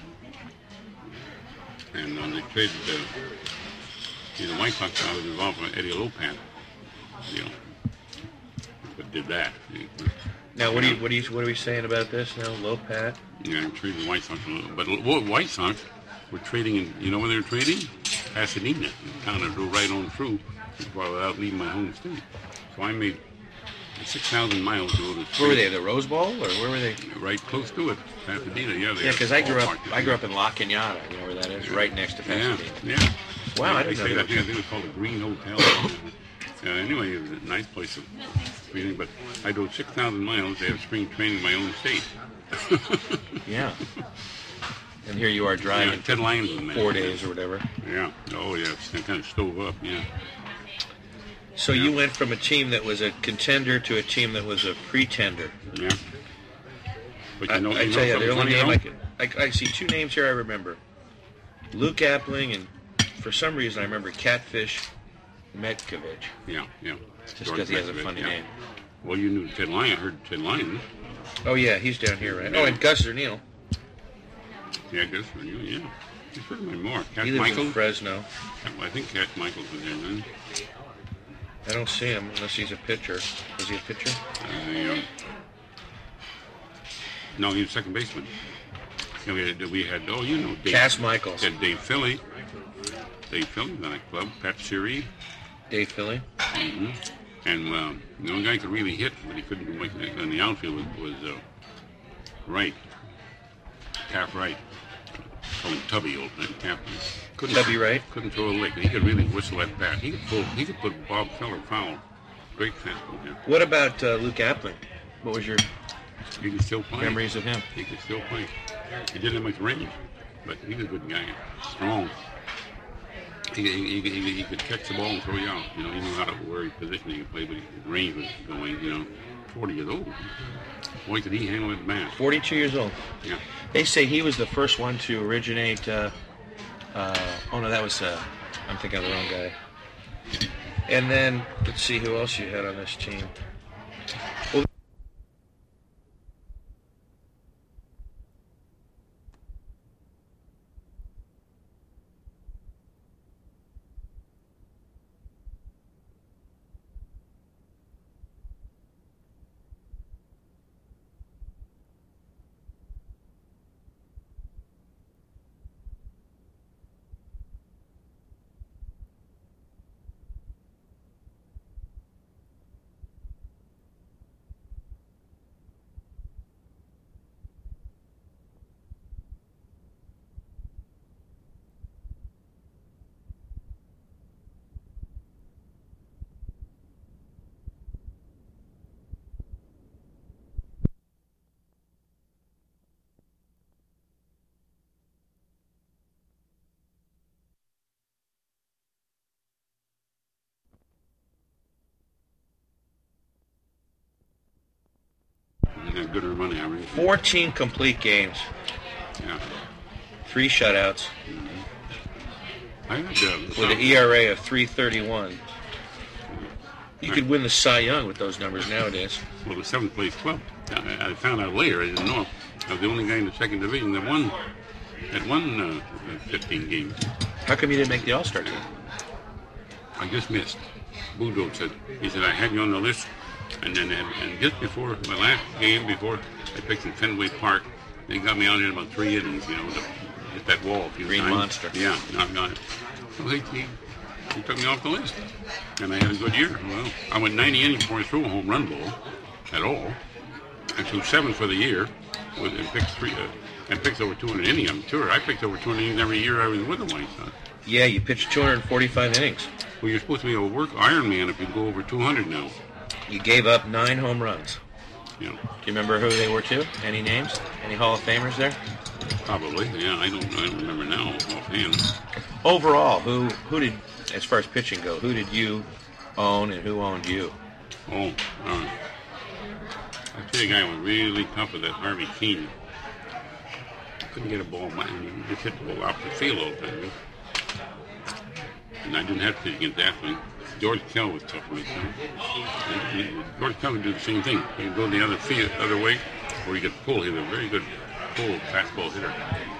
And uh, they traded uh, you know, the White Sox. I was involved with Eddie Lopan. You know, but did that. Now, what, do you, what, do you, what are we saying about this now? Low Pat? Yeah, I'm trading the White Sox a little. But well, White Sox were trading in, you know where they were trading? Pasadena. The town I drove right on through without leaving my home state. So I made six thousand miles to go to Where were they? The Rose Bowl? Or where were they? right close to it, Pasadena. Yeah, they Yeah, because I grew up ballpark. I grew up in La Cañada. You know where that is? Right next to Yeah, Pasadena. yeah. Wow, I They didn't say know that. that. I think it was called the Green Hotel. Uh, anyway, it was a nice place of breathing, but I drove six thousand miles to have spring training in my own state. Yeah. And here you are Yeah, driving ten lines in there. four days or whatever. Yeah. Oh, yeah. It's kind of stove up. Yeah. So you went from a team that was a contender to a team that was a pretender. Yeah. But you I, know, I you tell know you, the something only funny, name though? I can I, I see two names here I remember: Luke Appling and, for some reason, I remember Catfish Metkovich. Yeah, yeah. Just George because he has a Metcalf, funny yeah. name. Well, you knew Ted Lyon. I heard Ted Lyon. Oh yeah, he's down here, right? Oh, and Gus Zerniel. Yeah, I guess. Yeah, yeah. He's heard me more. Cat He lives Michaels. in Fresno. I think Cat Michaels was in then. I don't see him unless he's a pitcher. Is he a pitcher? Uh, yeah. No, he was second baseman. And we had, we had, oh, you know, Dave, Cass Michaels. had Dave Philly. Dave Philly, on that club. Pat Siri. Dave Philly. Mm-hmm. And uh, the only guy who could really hit, but he couldn't make it in the outfield was, was uh, Wright. Cap Wright. Called him Tubby, old man. Cap. Couldn't, Tubby Wright? Couldn't throw a lick. He could really whistle that bat. He could pull, he could put Bob Feller foul. Great fastball hitter. What about uh, Luke Appling? What was your He could still play. memories of him? He could still play. He didn't have much range, but he was a good guy. Strong. He, he, he, he, he could catch the ball and throw you out. You know, he knew how to where he positioned he could play, but his range was going, you know, forty years old. Boy, could he handle his bat. forty-two years old. Yeah. They say he was the first one to originate. Uh, uh, oh no, that was. Uh, I'm thinking of the wrong guy. And then let's see who else you had on this team. Well, He had good run average. fourteen complete games, Yeah. three shutouts, I had, uh, with an E R A of three thirty-one. You could win the Cy Young with those numbers nowadays. well, the seventh place club. I, I found out later. I didn't know. I was the only guy in the second division that won. That won uh, fifteen games. How come you didn't make the All-Star team? I just missed. Boudreaux said, he said, I had you on the list. And then, and, and just before my last game, before I picked in Fenway Park, they got me out in about three innings, you know, to hit that wall a few Green times. Monster. Yeah, knocked on it. So he, he, he took me off the list. And I had a good year. Well, I went ninety innings before I threw a home run ball at all. I threw seven for the year with, and picked three, uh, and picked over two hundred innings. I'm sure I picked over two hundred innings every year I was with the White Sox. Yeah, you pitched two hundred forty-five innings. Well, you're supposed to be a work Ironman if you go over two hundred now. You gave up nine home runs. You know, Do you remember who they were too? Any names? Any Hall of Famers there? probably. Yeah, I don't. I don't remember now offhand. Overall, who who did, as far as pitching go, who did you own and who owned you? Oh, uh, I tell you, a guy was really tough with that Harvey Keene. Couldn't get a ball. He just hit the ball off the field all the time. And I didn't have to pitch against that one. George Kell was tough with me. George Kell would do the same thing. He could go the other field, other way, or he could pull. He was a very good pull fastball hitter.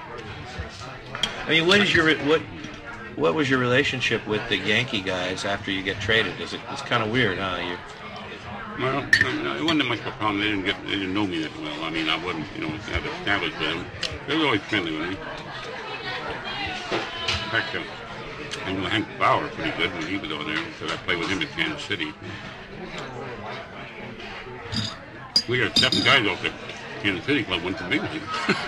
I mean, what is your what what was your relationship with the Yankee guys after you get traded? Is it it's kind of weird, huh? You Well, it wasn't much of a problem. They didn't get, they didn't know me that well. I mean, I wasn't, you know, had established with them. They were always friendly with me. In fact, uh, I knew Hank Bauer pretty good when he was over there because I played with him at Kansas City. We got seven guys off the Kansas City club went to be with him.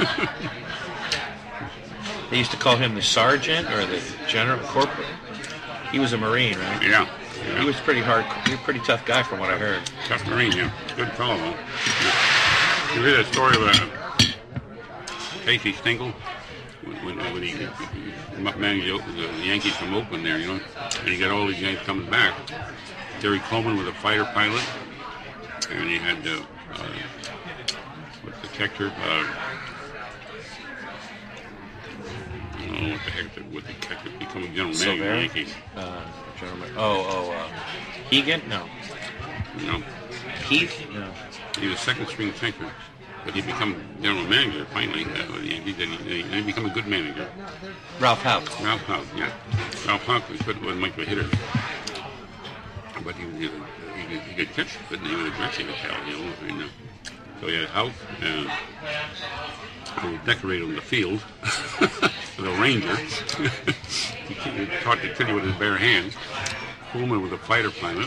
they used to call him the sergeant or the general corporal. He was a Marine, right? Yeah. yeah. He was pretty hard, he was a pretty tough guy from what I heard. Tough Marine, yeah. Good fellow, though. Yeah. You hear that story of uh, Casey Stengel? When, when, when he, he, he managed the, the Yankees from Oakland there, you know, and he got all these guys coming back. Terry Coleman was a fighter pilot, and he had uh, uh, what's the catcher? Uh, I don't know what the heck the, what the catcher becoming general manager of the Silvera? Yankees. Uh, gentleman. Oh, oh, uh, Hegan? No. You know, Heath? No. he was second string catcher. But he become general manager finally. Uh, the Yankees, and he, he become a good manager. Ralph Houck. Ralph Houck, yeah. Ralph Houck was good, wasn't much of a hitter, but he, he, he, he could catch, but he was aggressive as hell, you know. And, uh, So he had a house and to decorate on the field with a ranger. He taught the kid with his bare hands. Pullman was a fighter pilot.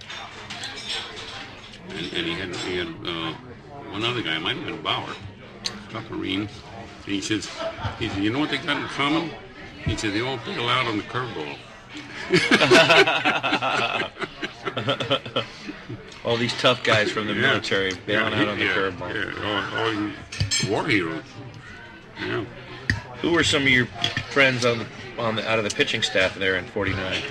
And, and he had, he had uh, one other guy, might have been Bauer, a Marine. And he says, he said, you know what they got in common? He said, they all bail out on the curveball. All these tough guys from the Yeah. military bailing yeah, out on the yeah, curveball. Yeah, all, all war heroes. Yeah. Who were some of your friends on the, on the out of the pitching staff there in forty-nine?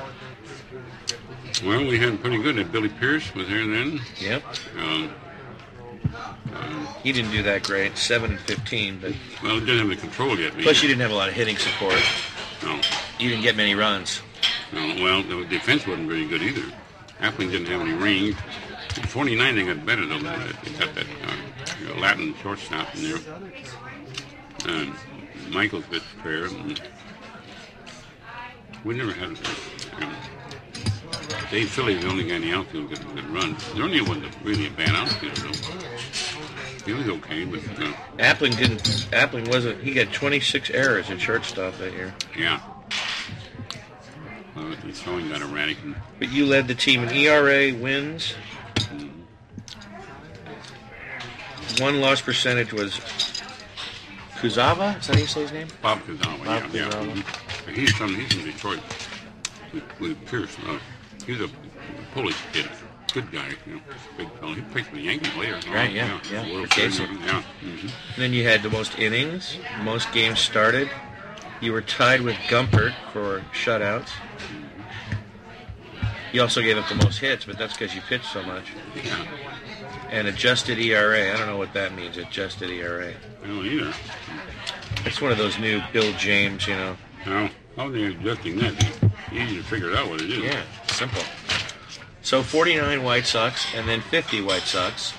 Well, we had pretty good. Billy Pierce was there then. Yep. Um, um, He didn't do that great, seven and fifteen, but well, didn't have the control yet. plus you didn't have a lot of hitting support. No. You didn't get many runs. no. Well, the defense wasn't very good either. Appling didn't have any range. In forty-nine, they got better though. They got that uh, Latin shortstop in there. And Michael's good player. And we never had. Um, Dave Philly was the only guy in the outfield who could, could run. Zernia wasn't really a bad outfielder though. He was okay, but uh, Appling didn't. Appling wasn't. He got twenty-six errors in shortstop that year. yeah. Well, his throwing got erratic. And, But you led the team in E R A, wins. One loss percentage was Kuzawa. Is that how you say his name? Bob Kazawa, yeah, Bob yeah. Kazawa. Mhm. He's from he's from Detroit with, with Pierce. Uh, he's a Polish kid, good guy, you know, big fellow. He played for the Yankees later. Right, yeah, yeah, World for Casey. Series, yeah. Mm-hmm. And then you had the most innings, most games started. You were tied with Gumpert for shutouts. You also gave up the most hits, but that's because you pitched so much. Yeah. And adjusted E R A. I don't know what that means, adjusted E R A. I don't either. It's one of those new Bill James, you know. Now, how are they adjusting that? Easy to figure out what it is. Yeah, simple. So forty-nine White Sox and then fifty White Sox.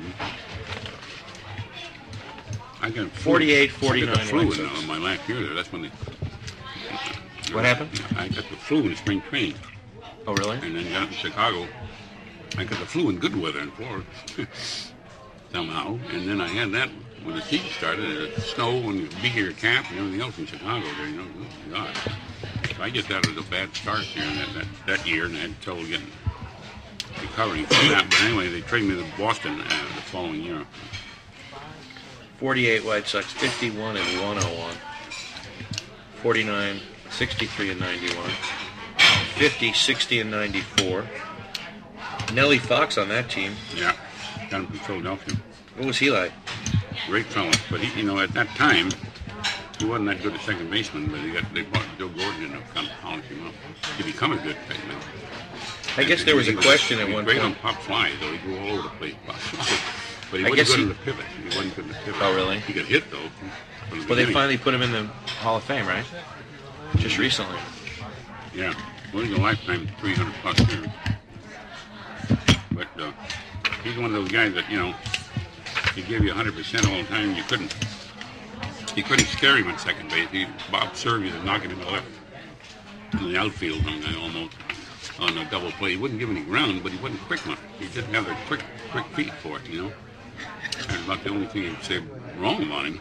I got forty-eight, I forty-nine got the flu White in, Sox. uh, my last year there. That's when they. What happened? I got the flu in spring training, Oh, really? and then got in Chicago. I got the flu in good weather in Florida somehow, and then I had that when the season started. The snow and you beat your cap and everything else in Chicago there. You know, oh, God. So I just had a bad start here in that, that, that year, and I had trouble getting recovering from that. But anyway, they traded me to Boston uh, the following year. forty-eight White Sox, fifty-one and one oh one. forty-nine, sixty-three and ninety-one. fifty, sixty and ninety-four. Nellie Fox on that team. Yeah, got him from Philadelphia. What was he like? Great fellow, but he, you know, at that time, he wasn't that good a second baseman. But he got they brought Joe Gordon in to kind of polish him up to become a good second baseman. I guess there was a He question at he one great point. on pop flies, though. He grew all over the place. Pop flies. But he I wasn't guess good he- in the pivot. He wasn't good in the pivot. Oh, really? He got hit though. from the Well, they beginning. finally put him in the Hall of Fame, right? Just recently. Yeah, well, he's a lifetime three hundred plus years. But uh, he's one of those guys that, you know, he gave you one hundred percent all the time. You couldn't, you couldn't scare him at second base. He, Bob Servius was knocking him left in the outfield on the, almost on a double play. He wouldn't give any ground, but he wasn't quick enough. He didn't have the quick, quick feet for it, you know. That's about the only thing you'd say wrong about him.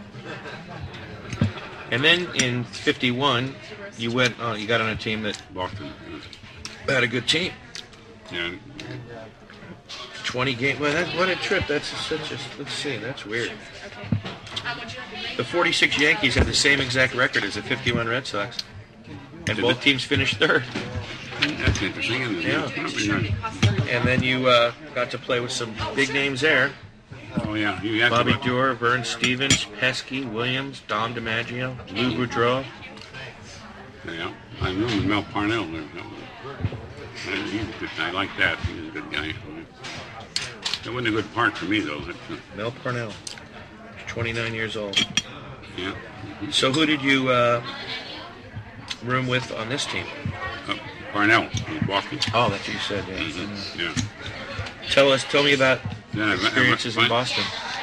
And then in fifty-one, you went on, you got on a team that Boston, had a good team. uh, yeah, twenty game. Well, that, what a trip. That's such a. Let's see. That's weird. The forty-six Yankees had the same exact record as the fifty-one Red Sox, and Did both they? teams finished third. that's interesting. Isn't it? Yeah. Yeah. And then you uh, got to play with some big names there: Oh yeah, you had Bobby to, Doerr, Vern Stevens, Pesky, Williams, Dom DiMaggio, Lou Boudreau. Yeah, I remember Mel Parnell. There. And he's a good, I like that. He's a good guy. That wasn't a good part for me though. That's, uh, Mel Parnell, twenty-nine years old. yeah. So who did you uh, room with on this team? Uh, Parnell in Boston. Oh, that's what you said. Yeah. Mm-hmm. Yeah. Tell us, tell me about Then I- I- experiences I- in Boston.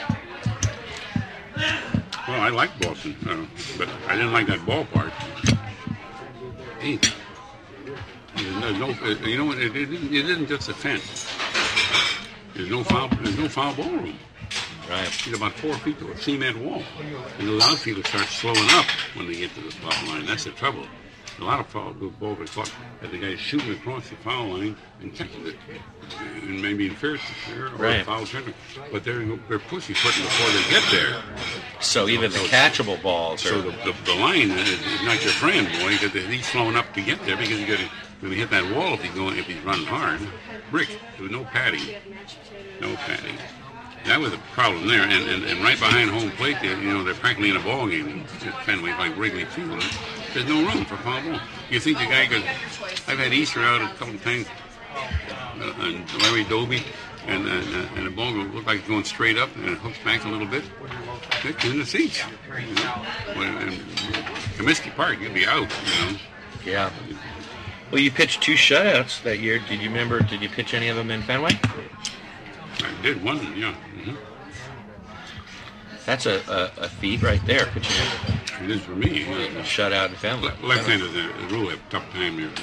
Well, I like Boston, uh, but I didn't like that ballpark. Hey, there's no, uh, you know what? It, it, isn't, it isn't just a fence. There's no foul. There's no foul ballroom. Right. He's about four feet to a cement wall. And those outfielders start slowing up when they get to the foul line. That's the trouble. A lot of foul balls are caught as the guy shooting across the foul line and catching it. And maybe in fair or right. foul territory. But they're, they're pussyfooting before they get there. So even so, the catchable balls are... So the, the, the line is, is not your friend, boy, because he's slowing up to get there because he's going to hit that wall if he's, going, if he's running hard. Brick. There was no padding. No padding. That was a problem there, and, and, and right behind home plate, they, you know, they're practically in a ball game. It's Fenway, like Wrigley Field. There's no room for foul ball. You think the guy could? I've had Easter out a couple of times, uh, and Larry Doby, and uh, and the ball looked like it's going straight up, and it hooks back a little bit. It's in the seats. You know? And Comiskey Park, you'd be out. You know. Yeah. Well, you pitched two shutouts that year. Did you remember? Did you pitch any of them in Fenway? I did one, yeah. Mm-hmm. That's a, a, a feat right there, pitching it. It is for me. Yeah. A shutout in Fenway. Le- Left-handers really have a tough time there.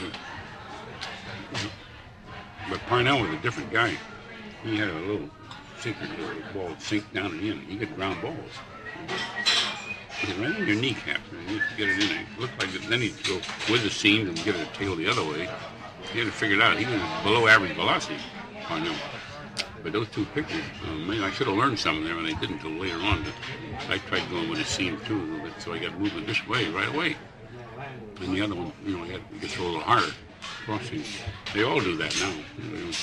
But Parnell was a different guy. He had a little sinker, the ball would sink down and in. He could ground balls. It right in your kneecap. You get it in there. It looked like it. Then he'd go with the seams and get a tail the other way. He had to figure it out. He was below average velocity, Parnell. But those two pictures, um, maybe I should have learned something there, and I didn't until later on. But I tried going with a seam too a little bit, so I got moving this way right away. And the other one, you know, I had to throw a little harder. Crossing. They all do that now. You know.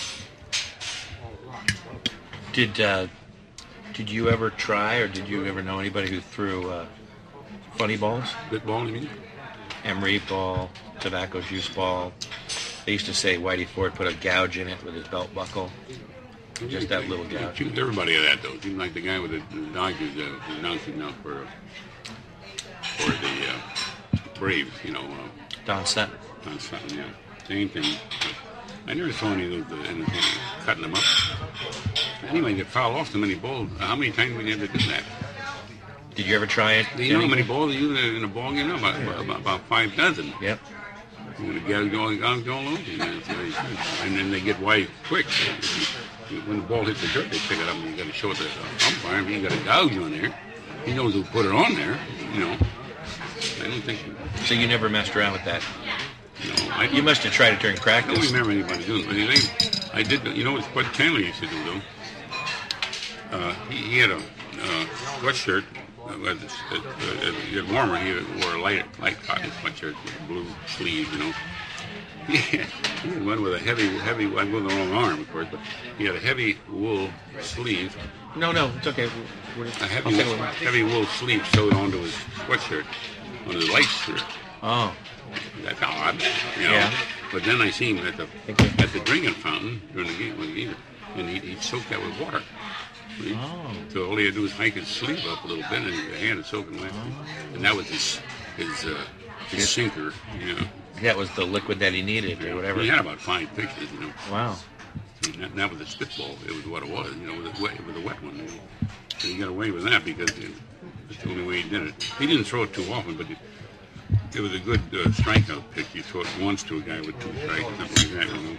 Did uh, did you ever try, or did you ever know anybody who threw uh, funny balls? Bit ball, you mean? Emery ball, tobacco juice ball. They used to say Whitey Ford put a gouge in it with his belt buckle. Just that little guy. Accused everybody of that, though. Even like the guy with the, the Dodgers uh, announcing now for for the uh, Braves, you know. Uh, Don Sutton. Don Sutton, yeah. Same thing. But I never saw any of those uh, anything cutting them up. Anyway, they foul off so many balls. How many times did we have to do that? Did you ever try it? Do you know how many balls you in a ball game? About, about, about five dozen. Yep. When the guys go on, go on, and then they get wide quick. When the ball hits the dirt, they pick it up, and you got to show it to the umpire. I mean, you got a gouge on there. He knows who put it on there. You know, I don't think. So you never messed around with that. No, I you must have tried it during practice. I don't remember anybody doing it. I did. You know what Bud Chandler used to do though? Uh, he, he had a uh, sweatshirt. Uh, as it got warmer, he wore a light, light cotton sweatshirt with a blue sleeve. You know. Yeah, he had one with a heavy, heavy, I'm with the wrong arm, of course, but he had a heavy wool sleeve. No, no, it's okay. We're, a heavy, wool, heavy wool sleeve sewed onto his sweatshirt, on his light shirt. Oh. That's odd, you know. Yeah. But then I see him at the at the drinking fountain during the game, when he, and he'd, he'd soak that with water. He, oh. So all he had to do was hike his sleeve up a little bit, and his hand is soaking wet. Oh. And that was his his uh, his yes. sinker, you know. That was the liquid that he needed, or whatever. He had about five pictures, you know. Wow. And that, that was a spitball. It was what it was, you know. It was a wet, it was a wet one. You know? And he got away with that because it, it's the only way he did it. He didn't throw it too often, but it, it was a good uh, strikeout pick. You throw it once to a guy with two strikes, something like that, you know.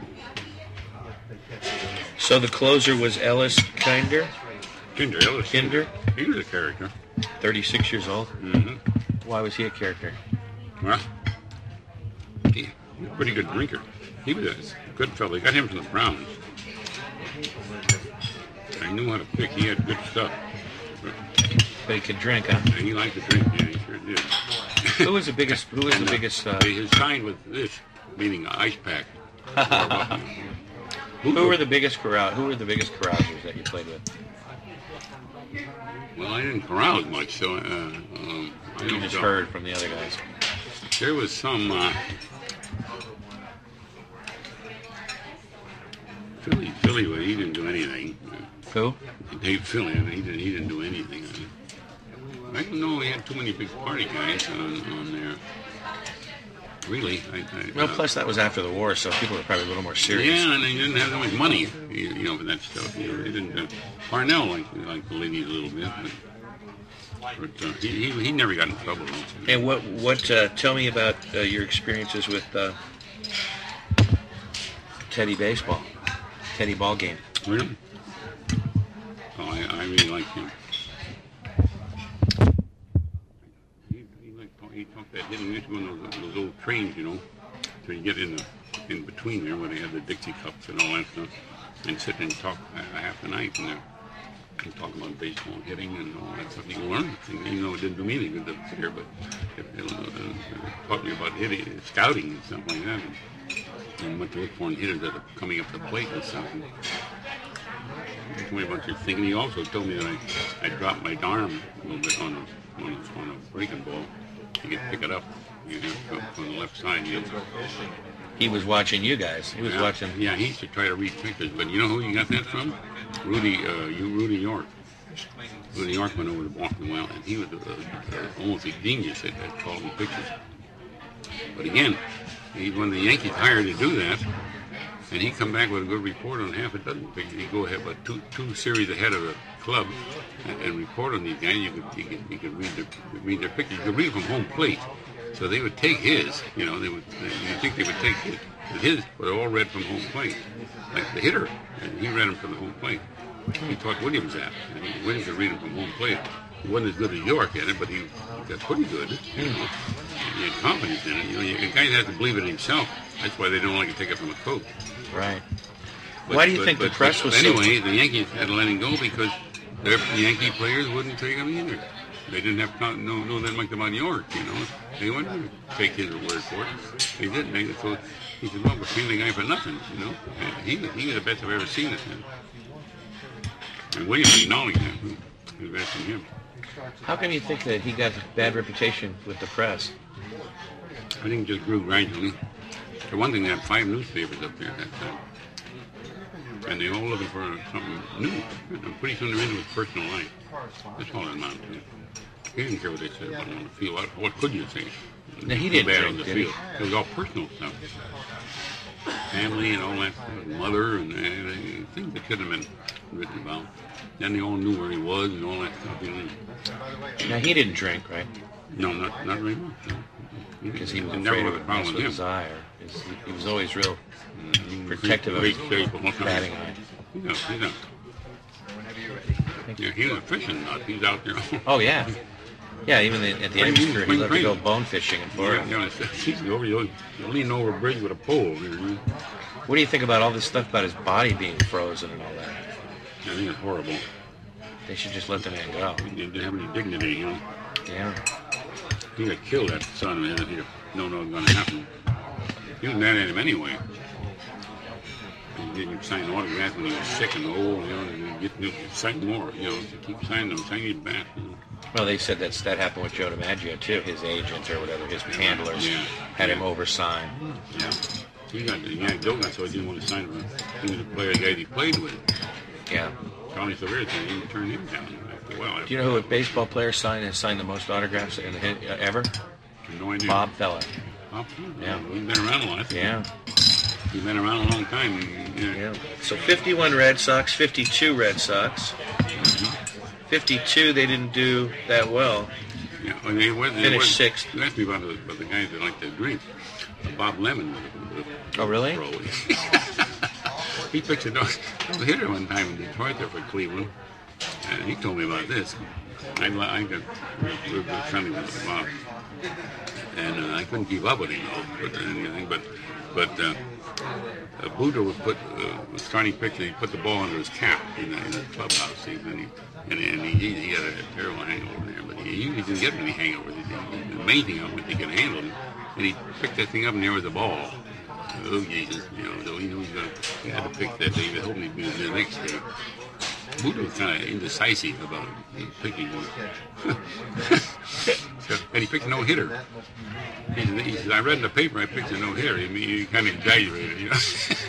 So the closer was Ellis Kinder? Kinder, Ellis. Kinder? He was a character. thirty-six years old? Mm-hmm. Why was he a character? Well, he was a pretty good drinker. He was a good fellow. They got him from the Browns. I knew how to pick. He had good stuff. But, but he could drink, huh? And he liked to drink. Yeah, he sure did. Who was the biggest? Who was and, the biggest? Uh, his sign was this, meaning ice pack. Who, who were the biggest carouse? Who were the biggest carousers that you played with? Well, I didn't carouse much, so uh, um, I you don't just know. heard from the other guys. There was some uh, Philly. Philly, well, he didn't do anything. Who? Dave Philly. He didn't. He didn't do anything. I don't know. He had too many big party guys on, on there. Really. I, I, well, uh, plus that was after the war, so people were probably a little more serious. Yeah, and they didn't have that much money, you, you know, for that stuff. You know, they didn't. Uh, Parnell liked liked the ladies a little bit, but. But uh, he, he he never got in trouble. And what what? Uh, tell me about uh, your experiences with uh, Teddy baseball, Teddy ball game. Really? Oh, I, I really liked him. He, he, liked, he talked that hidden. We used to go on those, those old trains, you know, so you get in the in between there where they had the Dixie cups and all that stuff, and sit and talk a half the night, and they talk about baseball and hitting and all that stuff. You can learn, even though it didn't do me any good to sit here, but it, it, it, it taught me about hitting, scouting and stuff like that, and, and what to look for in hitters that are coming up the plate and stuff. And he told me about your thing, and he also told me that I, I dropped my arm a little bit on a, on a, on a breaking ball. You can pick it up, you know, from the left side. You know. He was watching you guys. He was yeah, watching. Yeah, he used to try to read pictures, but you know who you got that from? Rudy, uh, you Rudy York. Rudy York went over to Boston well, and he was uh, uh, almost a genius at, at calling pictures. But again, he, when the Yankees hired to do that, and he come back with a good report on half a dozen pictures, he'd go ahead, but two two series ahead of the club, and, and report on these guys. You could you could, you could read their read their pictures. You could read from home plate. So they would take his, you know, they would, you think they would take his, but his were all read from home plate. Like the hitter, and he read them from the home plate. He taught Williams that. And he, Williams could read them from home plate. He wasn't as good as York at it, but he got pretty good, you know. He had confidence in it. You know, you, the guy has to believe it himself. That's why they don't like to take it from a coach. Right. But, why do you but, think but, the press but, was anyway, so... the Yankees had to let him go because their Yankee players wouldn't take him either. They didn't have to know, know that much about York, you know. They wouldn't take his word for it. They didn't. They, so he said, well, we're paying the guy for nothing, you know. And he, he was the best I've ever seen it then. And Williams acknowledged that. He was better than him. How come you think that he got a bad reputation with the press? I think it just grew gradually. For one thing, they had five newspapers up there at that time. And they're all looking for something new. And pretty soon they're into his personal life. That's all it amounted to. He didn't care what they said on the field. What, what could you say? No, he didn't bad drink, on the did field. he? It was all personal stuff. Family and all that stuff. Mother and uh, things that couldn't have been written about. Then they all knew where he was and all that stuff. You know. Now, he didn't drink, right? No, not not very much. No. Because he was never afraid was of a it problem mess with with him. his eye. Or his, he was always real Mm, protective of great his shape all the time. batting eye. He's a, he's a, Whenever you're ready. yeah, he was a fishing nut. He's out there. Oh, yeah. Yeah, even the, at the end of his career, he loved to go bone fishing in Florida. Yeah, yeah, he's over, you'll, you'll lean over a bridge with a pole. You know? What do you think about all this stuff about his body being frozen and all that? I think it's horrible. They should just let the man go. He didn't have any dignity, you know. Yeah. He got killed, that son of his, if he no know what's going to happen. He was mad at him anyway. He didn't sign autographs when he was sick and old, you know, and get, you know, sign more, you know, to keep signing them, sign it back, you know. Well, they said that's, that happened with Joe DiMaggio, too. His agent or whatever, his handlers, Yeah. had him Yeah. oversign. Yeah. He got, yeah, Joe got so he didn't want to sign him. He was a player the guy he played with. Yeah. Tony Silvera said he turned him down after a while. Do you know who a baseball player signed has signed the most autographs in the, uh, ever? No idea. Bob Feller. Bob. Yeah. He's been around a lot. Yeah. He's been around a long time. Yeah. Yeah. So fifty-one Red Sox, fifty-two Red Sox. fifty-two, they didn't do that well. Yeah. Well, they was, they Finished was, sixth. You asked me about the, about the guys that like to drink. Uh, Bob Lemon was a, was a Oh, really? pro. He pitched a no hitter one time in Detroit there for Cleveland, and he told me about this. I, I got real good friendly with Bob, and uh, I couldn't keep up with him though, but anything. But but uh, uh, Budo would put uh, the starting pitcher. He put the ball under his cap in the, in the clubhouse, and he and, and he, he had a terrible hangover there. But he usually didn't get any hangovers. He, he, the main thing of it, he could handle it, and he picked that thing up and there was the ball. Oh Jesus! You know, so he knew he was gonna. He had to pick that day. He was hoping he'd be there the next day. Budo was kind of indecisive about picking one. So, and he picked a no-hitter. He, he said, I read in the paper I picked a no-hitter. He, he kind of exaggerated, you know.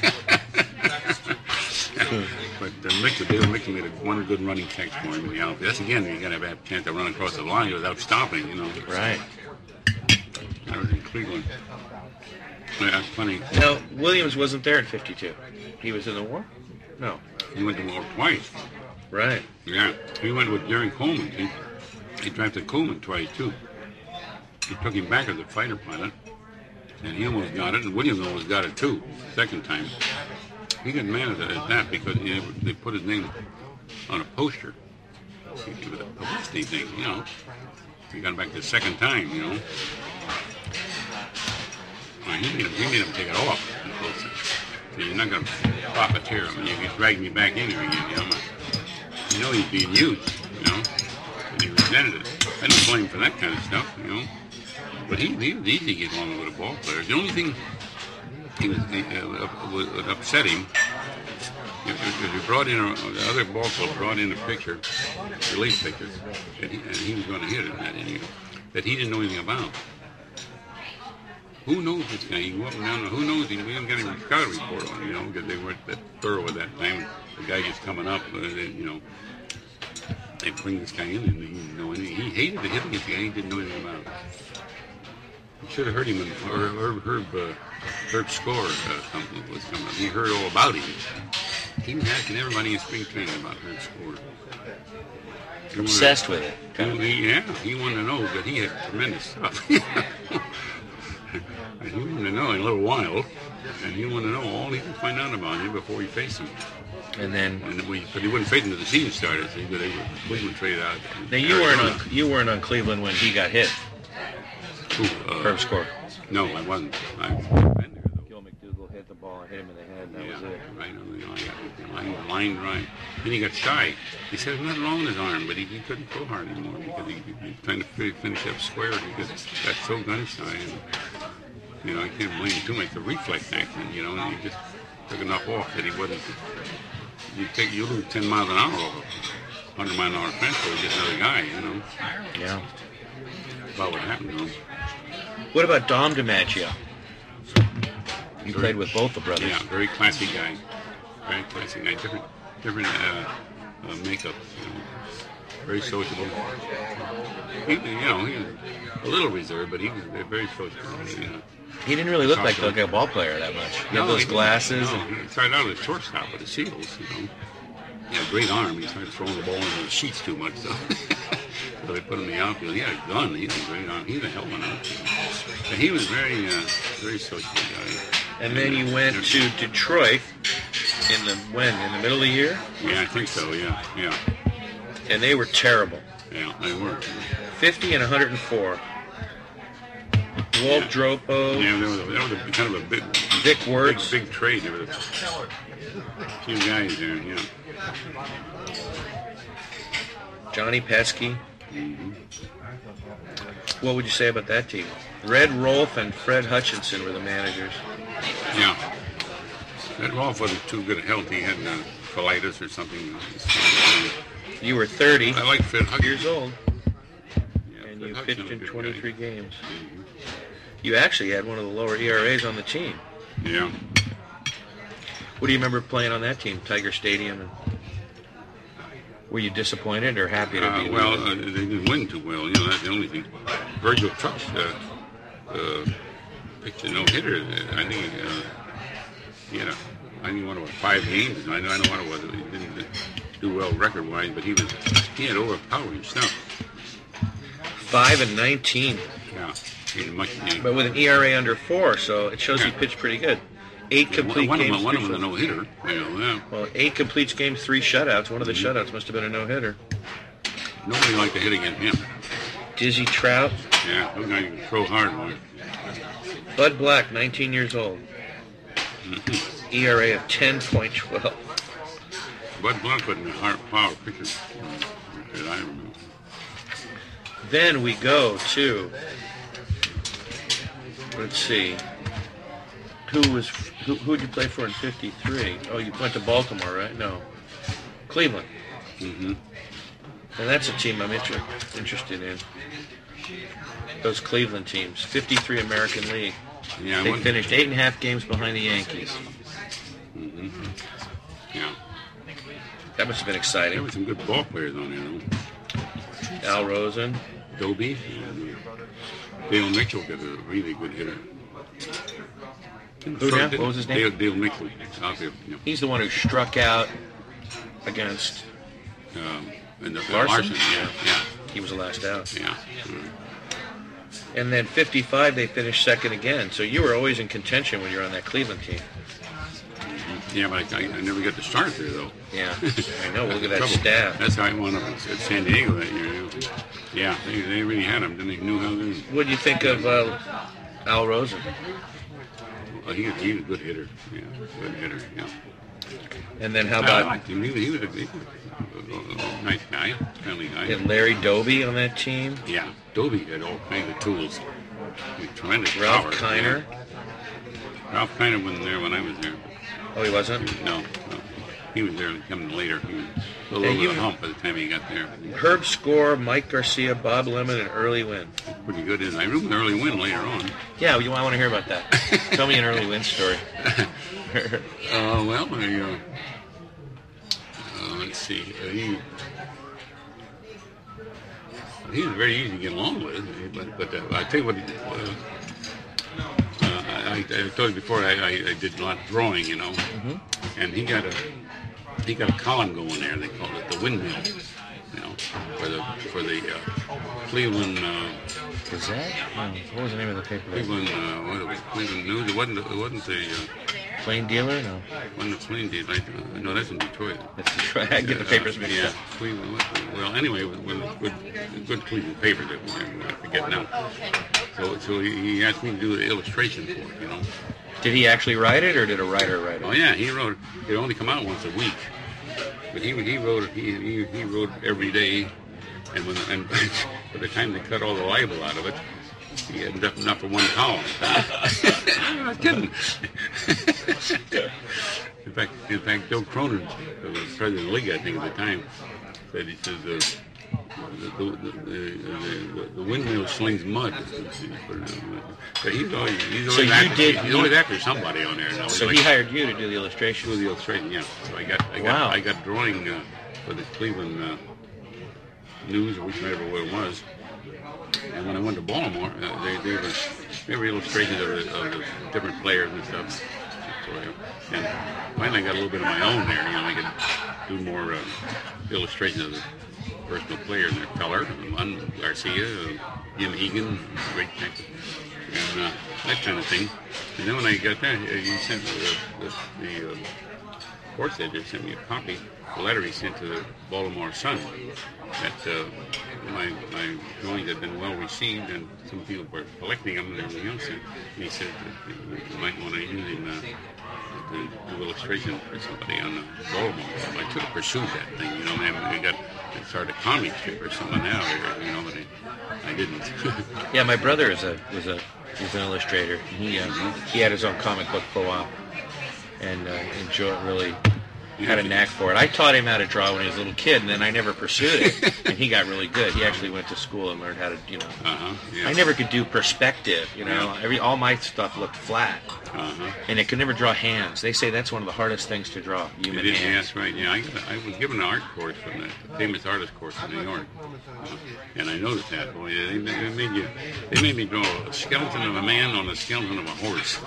But uh, Mick, David Mickey made a, one good running catch for him in the outfield. That's, again, you got to have a chance to run across the line without stopping, you know. Right. I was in Cleveland. Yeah, that's funny. Now, Williams wasn't there in fifty-two. He was in the war? No. He went to war twice. Right. Yeah, he went with Jerry Coleman. He, he drafted Coleman twice, too. He took him back as a fighter pilot, and he almost got it, and Williams almost got it, too, second time. He got mad at that because you know, they put his name on a poster It was a publicity thing, you know. He got back the second time, you know. Well, he made him, he made him take it off. So you're not going to profiteer him. You can drag me back in here again, you know. You know he's being used, you know. And he resented it. I don't blame him for that kind of stuff, you know. But he, he was easy to get along with a ball player. The only thing he was, he, uh, would upset him, if, if he brought in, a, the other ball club brought in a pitcher, relief pitcher, and he, and he was going to hit it in that inning, that he didn't know anything about. Who knows this guy? He go up and down. Who knows? We didn't get him a scouting report on him, you know, because they weren't that thorough at that time. The guy gets coming up, uh, they, you know, they bring this guy in, and he didn't know anything. He hated the hit against the guy. He didn't know anything about it. You should have heard him, in, or Herb, Herb, uh, Herb Score uh, something was coming up. He heard all about him. He was asking everybody in spring training about Herb Score. He Obsessed with it. He, yeah, he wanted to know that he had tremendous stuff. And he wanted to know in a little while, and he wanted to know all he could find out about him before he faced him. And then, and we, but he wouldn't face him until the season started. So he would, Cleveland traded out. Now you weren't on you weren't on Cleveland when he got hit. Who, uh, Herb Score. No, I wasn't. I've been there though. Gil McDougall hit the ball and hit him in the head, and that Yeah, was it. right. You know, I got line, line right. Then he got shy. He said there's nothing wrong with his arm, but he, he couldn't throw hard anymore because he, he, he was trying to fi- finish up square because he got so gun shy. And, you know, I can't blame him too much. The reflex action, you know, and he just took enough off that he wasn't. You take you lose ten miles an hour over a hundred mile an hour fastball to get another guy, you know. Yeah. About what happened to him. What about Dom DiMaggio? You played with both the brothers. Yeah, very classy guy. Very classy guy. Different, different uh, uh, makeup. You know. Very sociable. He, you know, he was a little reserved, but he was very sociable. You know. He didn't really look like, like a ball player that much. He no, had those he glasses. No, And... he started out as a shortstop with the Seals, you know. He had a great arm. He started throwing the ball into the sheets too much, so, so they put him in the outfield. He had a gun. He had a great arm. He was a hell of an outfield. But he was very, uh, very sociable guy. And then you went to Detroit in the when? In the middle of the year? Yeah, I think so. Yeah, yeah. And they were terrible. Yeah, they were. fifty and one hundred four. Walt Yeah. Dropo. Yeah, there was, a, there was a kind of a big, Vic big, Wertz. big trade. There was a few guys there. Yeah. Johnny Pesky. Mm-hmm. What would you say about that team? Red Rolfe and Fred Hutchinson were the managers. Yeah. That Rolfe wasn't too good at health. He had uh, colitis or something. You were thirty I like Fred Hutchinson. years old, Yeah, and Fred you Hutchinson pitched was in a good twenty-three guy. games. Mhm. You actually had one of the lower E R As on the team. Yeah. What do you remember playing on that team, Tiger Stadium? And were you disappointed or happy to Uh, be? well, leaving? uh, they didn't win too well. You know, that's the only thing. Virgil Trucks uh, uh, pitched a no-hitter. I think uh, he had a, I think one of five games. I know, I know what it was. He didn't do well record-wise, but he was he had overpowering stuff. Five and nineteen, Yeah, he had much. You know, but with an E R A under four, so it shows he Yeah. pitched pretty good. Eight complete one, one games. of them, one of three them was a full- no-hitter. You know, yeah. Well, eight complete games, three shutouts. One of the shutouts must have been a no-hitter. Nobody liked to hit against him. Dizzy Trout, Yeah, those guys can throw hard, boy. Bud Black, nineteen years old. Mm-hmm. E R A of ten point one two. Bud Black wasn't a hard power pitcher that I remember. Then we go to, let's see, who was who who did you play for in fifty-three? Oh, you went to Baltimore, right? No, Cleveland. Mm-hmm. And that's a team I'm inter- interested in. Those Cleveland teams, fifty-three American League. Yeah, I They went- finished eight and a half games behind the Yankees. Mm-hmm. Yeah. That must have been There exciting. were some good ball players on there, though. Al Rosen. Doby. And, uh, Dale Mitchell got a really good hitter. Who now? What was his name? Dale, Dale Mitchell. Out there, you know. He's the one who struck out against Um, and the, Larson? Larson. Yeah, yeah, He was the last out. yeah. Mm. And then fifty-five, they finished second again. So you were always in contention when you were on that Cleveland team. Yeah, but I, I never got to start there, though. Yeah, I know. Look at that Trouble. staff. That's how I wound up at San Diego that year. You know. Yeah, they, they really had him. Didn't they knew how to. What do you think of uh, Al Rosen? Well, he, he was a good hitter. Yeah, good hitter. Yeah. And then how I about liked him. He, was- he was a, he was a, a nice guy, friendly guy. and Larry Doby on that team? Yeah, Dobie had all kinds of tools. He was tremendous. Ralph power, Kiner? yeah. Ralph Kiner wasn't there when I was there. Oh, he wasn't? No, no. He was there coming later. He was a little Hey, over you- the hump by the time he got there. Herb Score, Mike Garcia, Bob Lemon, and Early Win. Pretty good, isn't it? I remember an early win later on. Yeah, you, I want to hear about that. Tell me an Early Win story. Uh, well, I, uh, uh, let's see. Uh, he, he was very easy to get along with, but, but uh, I tell you what, uh, uh, I, I told you before, I, I, I did a lot of drawing, you know, Mm-hmm. and he got a he got a column going there. They called it the Windmill, you know, for the for the uh, Cleveland. Uh, Gazette? No, what was the name of the paper? Cleveland, uh, what was it? Cleveland News. It wasn't. It wasn't the. Uh, Plain Dealer? No. wasn't the Plain Deal. Like, uh, no, that's in Detroit. That's Detroit. I get the papers mixed yeah, up. Cleveland. what- Well, anyway, it was a good, good Cleveland paper that we I forget now. So, so he, he asked me to do the illustration for it. You know. Did he actually write it, or did a writer write Oh it? yeah, he wrote. It only come out once a week, but he he wrote it. He he, he wrote every day, and when and by the time they cut all the libel out of it, he had enough, enough for one column. I'm not kidding. in fact, in fact, Bill Cronin, who was president of the league, I think at the time, said he says uh, the, the, the, the, the windmill slings mud. But he's always he's always, So you after, did- he's always after somebody on there. Now. So Like- he hired you to do the do illustration. the illustration, yeah. So I got, I got, Wow. I got drawing uh, for the Cleveland uh, News or whichever way it was. And when I went to Baltimore, uh, they, they were they were illustrations of the, of the different players and stuff. So, uh, and finally, I got a little bit of my own there. You know, I could do more uh, illustrations of the personal players. There, Feller, Lund, Garcia, uh, Jim Egan, great tech, and uh, that kind of thing. And then when I got there, uh, he sent the, the, the uh, sports editor sent me a copy, a letter he sent to the Baltimore Sun that uh, my my drawings had been well received and some people were collecting them and everything else. And he said that you might want to use him uh, to do illustration for somebody on the Baltimore. So I should have pursued that thing, you know. And I got I started a comic strip or something now, or, you know, but I, I didn't. Yeah, my brother is a was a was an illustrator. He uh, he had his own comic book for a while, and uh, enjoyed really had a knack for it. I taught him how to draw when he was a little kid, and then I never pursued it. And he got really good. He actually went to school and learned how to, you know. Uh-huh, yeah. I never could do perspective, you know. Every all my stuff looked flat, Uh-huh. and it could never draw hands. They say that's one of the hardest things to draw, human It is, hands. yes, right. Yeah, I, got, I was given an art course from the famous artist course in New York, uh, and I noticed that. Boy, they, they made you, they made me draw a skeleton of a man on a skeleton of a horse.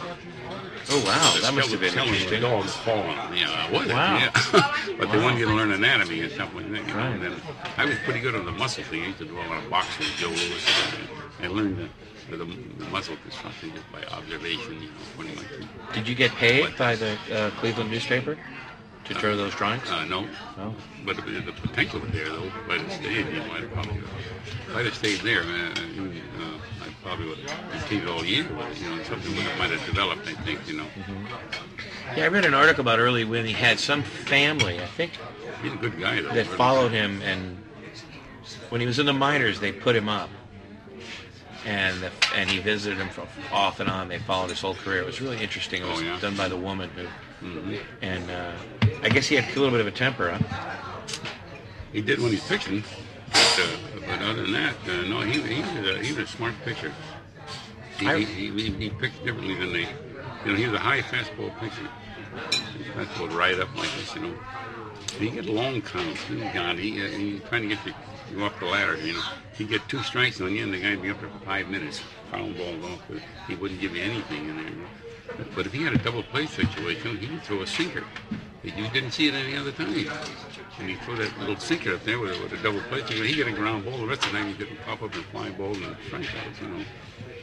Oh wow, The that must have been skeleton of a interesting. dog falling. Yeah, it was. Wow. Yeah. But they Wow. wanted you to learn anatomy and stuff like that. You know? Right. And then I was pretty good on the muscle thing. I used to do a lot of boxing, Joe Louis. And I learned the, the, the muscle construction just by observation. You know, pretty much. Did you get paid by the uh, Cleveland newspaper to draw those drawings? Uh, no. Oh. But the, the potential was there, though. If I'd have stayed, you know, I'd probably, if I'd have stayed there, man, uh, I probably would have continued all year with it. You know, something would have, might have developed, I think, you know. Yeah, I read an article about early when he had some family, I think, He's a good guy, though. that followed him, and when he was in the minors, they put him up, and the, and he visited him from off and on. They followed his whole career. It was really interesting. It was Oh, yeah? done by the woman who, Mm-hmm. and uh, I guess he had a little bit of a temper, huh? He did when he's pitching, but, uh, but other than that, uh, no, he, he, was a, he was a smart pitcher. He, I- he, he, he pitched differently than they, you know, he was a high fastball pitcher. His fastball would ride up like this, you know. He get long counts. Oh, God, he, uh, he's trying to get you, you off the ladder, you know. He'd get two strikes on you, and the guy'd be up there for five minutes, foul ball off. But he wouldn't give you anything in there. You know? But if he had a double play situation, he would throw a sinker. You didn't see it any other time. And he'd throw that little sinker up there with, with a double play situation. He'd get a ground ball. The rest of the time he'd get a pop up and fly ball and strikeouts, you know.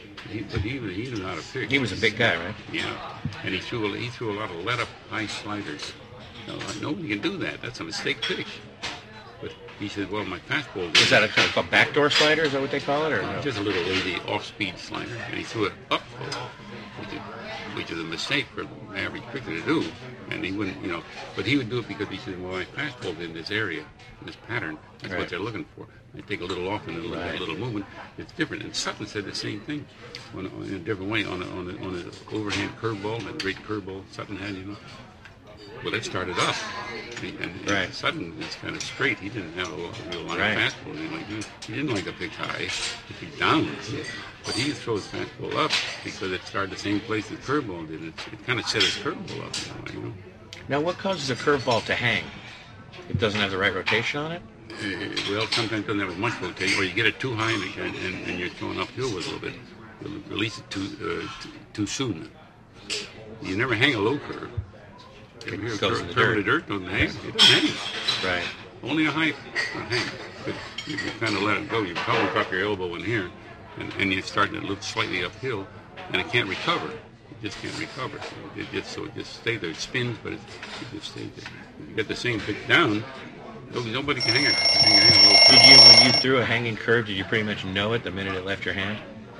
He, but he, he knew how to pitch. He was a big guy, right? Yeah, and he threw a, he threw a lot of let-up high sliders. No, nobody can do that. That's a mistake pitch. But he said, well, my fastball... Is that a kind of a backdoor slider? Is that what they call it? Or no? Just a little lazy off-speed slider. And he threw it up, which is, which is a mistake for an average pitcher to do. And he wouldn't, you know... But he would do it because he said, well, my fastball's in this area, in this pattern. That's right. what they're looking for. I take a little off and a little, right. a little movement. It's different. And Sutton said the same thing on, on, in a different way. On, a, on, a, on an overhand curveball, that great curveball Sutton had, you know. Well, it started up, and, and right. Sutton is kind of straight. He didn't have a real line right. of fastball. He, like, he didn't like to pitch high, to pitch down. But he throws fastball up because it started the same place as curveball did. It, it kind of set his curveball up, you know. Now, what causes a curveball to hang? It doesn't have the right rotation on it? Uh, well, sometimes it doesn't have as much rotation, or you get it too high and, and, and you're throwing uphill with it a little bit. You release it too, uh, too, too soon. You never hang a low curve. It Here, goes cur- in the curve dirt. of the dirt doesn't hang. It doesn't hang. Right. Only a high hang. But you can kind of let it go. You probably drop your elbow in here, and, and you're starting to look slightly uphill, and it can't recover. It just can't recover. So it just so it just stays there. It spins, but it, it just stays there. If you get the same pitch down, nobody, nobody can hang it. Hang, hang a little Did you, when you threw a hanging curve, did you pretty much know it the minute it left your hand?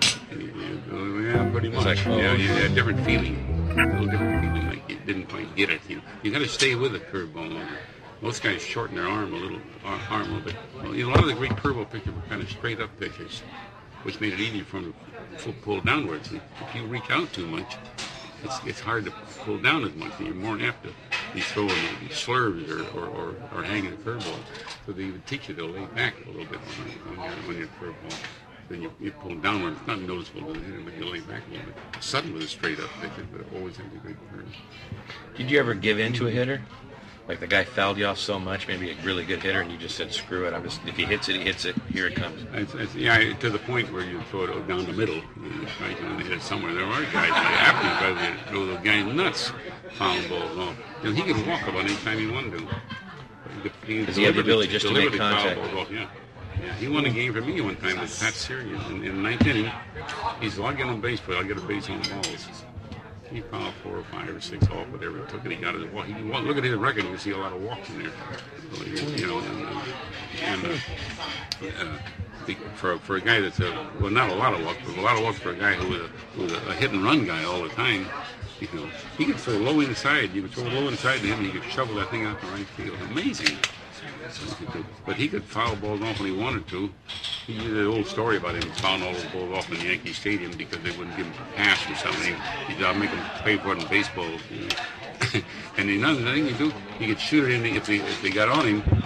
Yeah, pretty much. like, oh, yeah, okay. you had a different feeling. A little different feeling, like you didn't quite get it. You know, you got to stay with the curveball longer. Most guys shorten their arm a little, arm a little bit. Well, you know, a lot of the great curveball pitchers were kind of straight up pitchers, which made it easier for them to pull downwards. And if you reach out too much, it's it's hard to pull down as much. And you're more apt to be throwing these slurves or, or, or, or hanging a curveball. So they would teach you to lay back a little bit when you're, when you're curveball. Then you, you pull downward. It's not noticeable to the hitter, but you lay back a little bit. Sutton was a straight up pitcher, but it always had a great curve. Did you ever give in to a hitter? Like the guy fouled you off so much, maybe a really good hitter, and you just said, screw it. I'm just, if he hits it, he hits it. Here it comes. It's, it's, yeah, to the point where you throw it down the middle. You try to hit it somewhere. There are guys that after you try to throw the guy nuts, foul balls off. You know, he could walk about any time he wanted to. Because he had the ability just to make contact. Off, yeah. Yeah, he won a game for me one time with Pat Sirius in, in the ninth inning. He said, I'll get on base, but I'll get a base on balls. He fouled four or five or six off, whatever it took, and he got it. Well, he, well, look at his record, you can see a lot of walks in there. So, you know, and, uh, and uh, uh, the, for, for a guy that's a, well, not a lot of walks, but a lot of walks for a guy who was a, who was a, a hit and run guy all the time. You know, he could throw low inside. You could throw low inside to him, and he could shovel that thing out to right field. Amazing. But he could foul balls off when he wanted to. He did an old story about him fouling all those balls off in Yankee Stadium because they wouldn't give him a pass or something. He said, I'll make him pay for it in baseball. You know? And another thing he do, he could shoot it in the, if they if they got on him.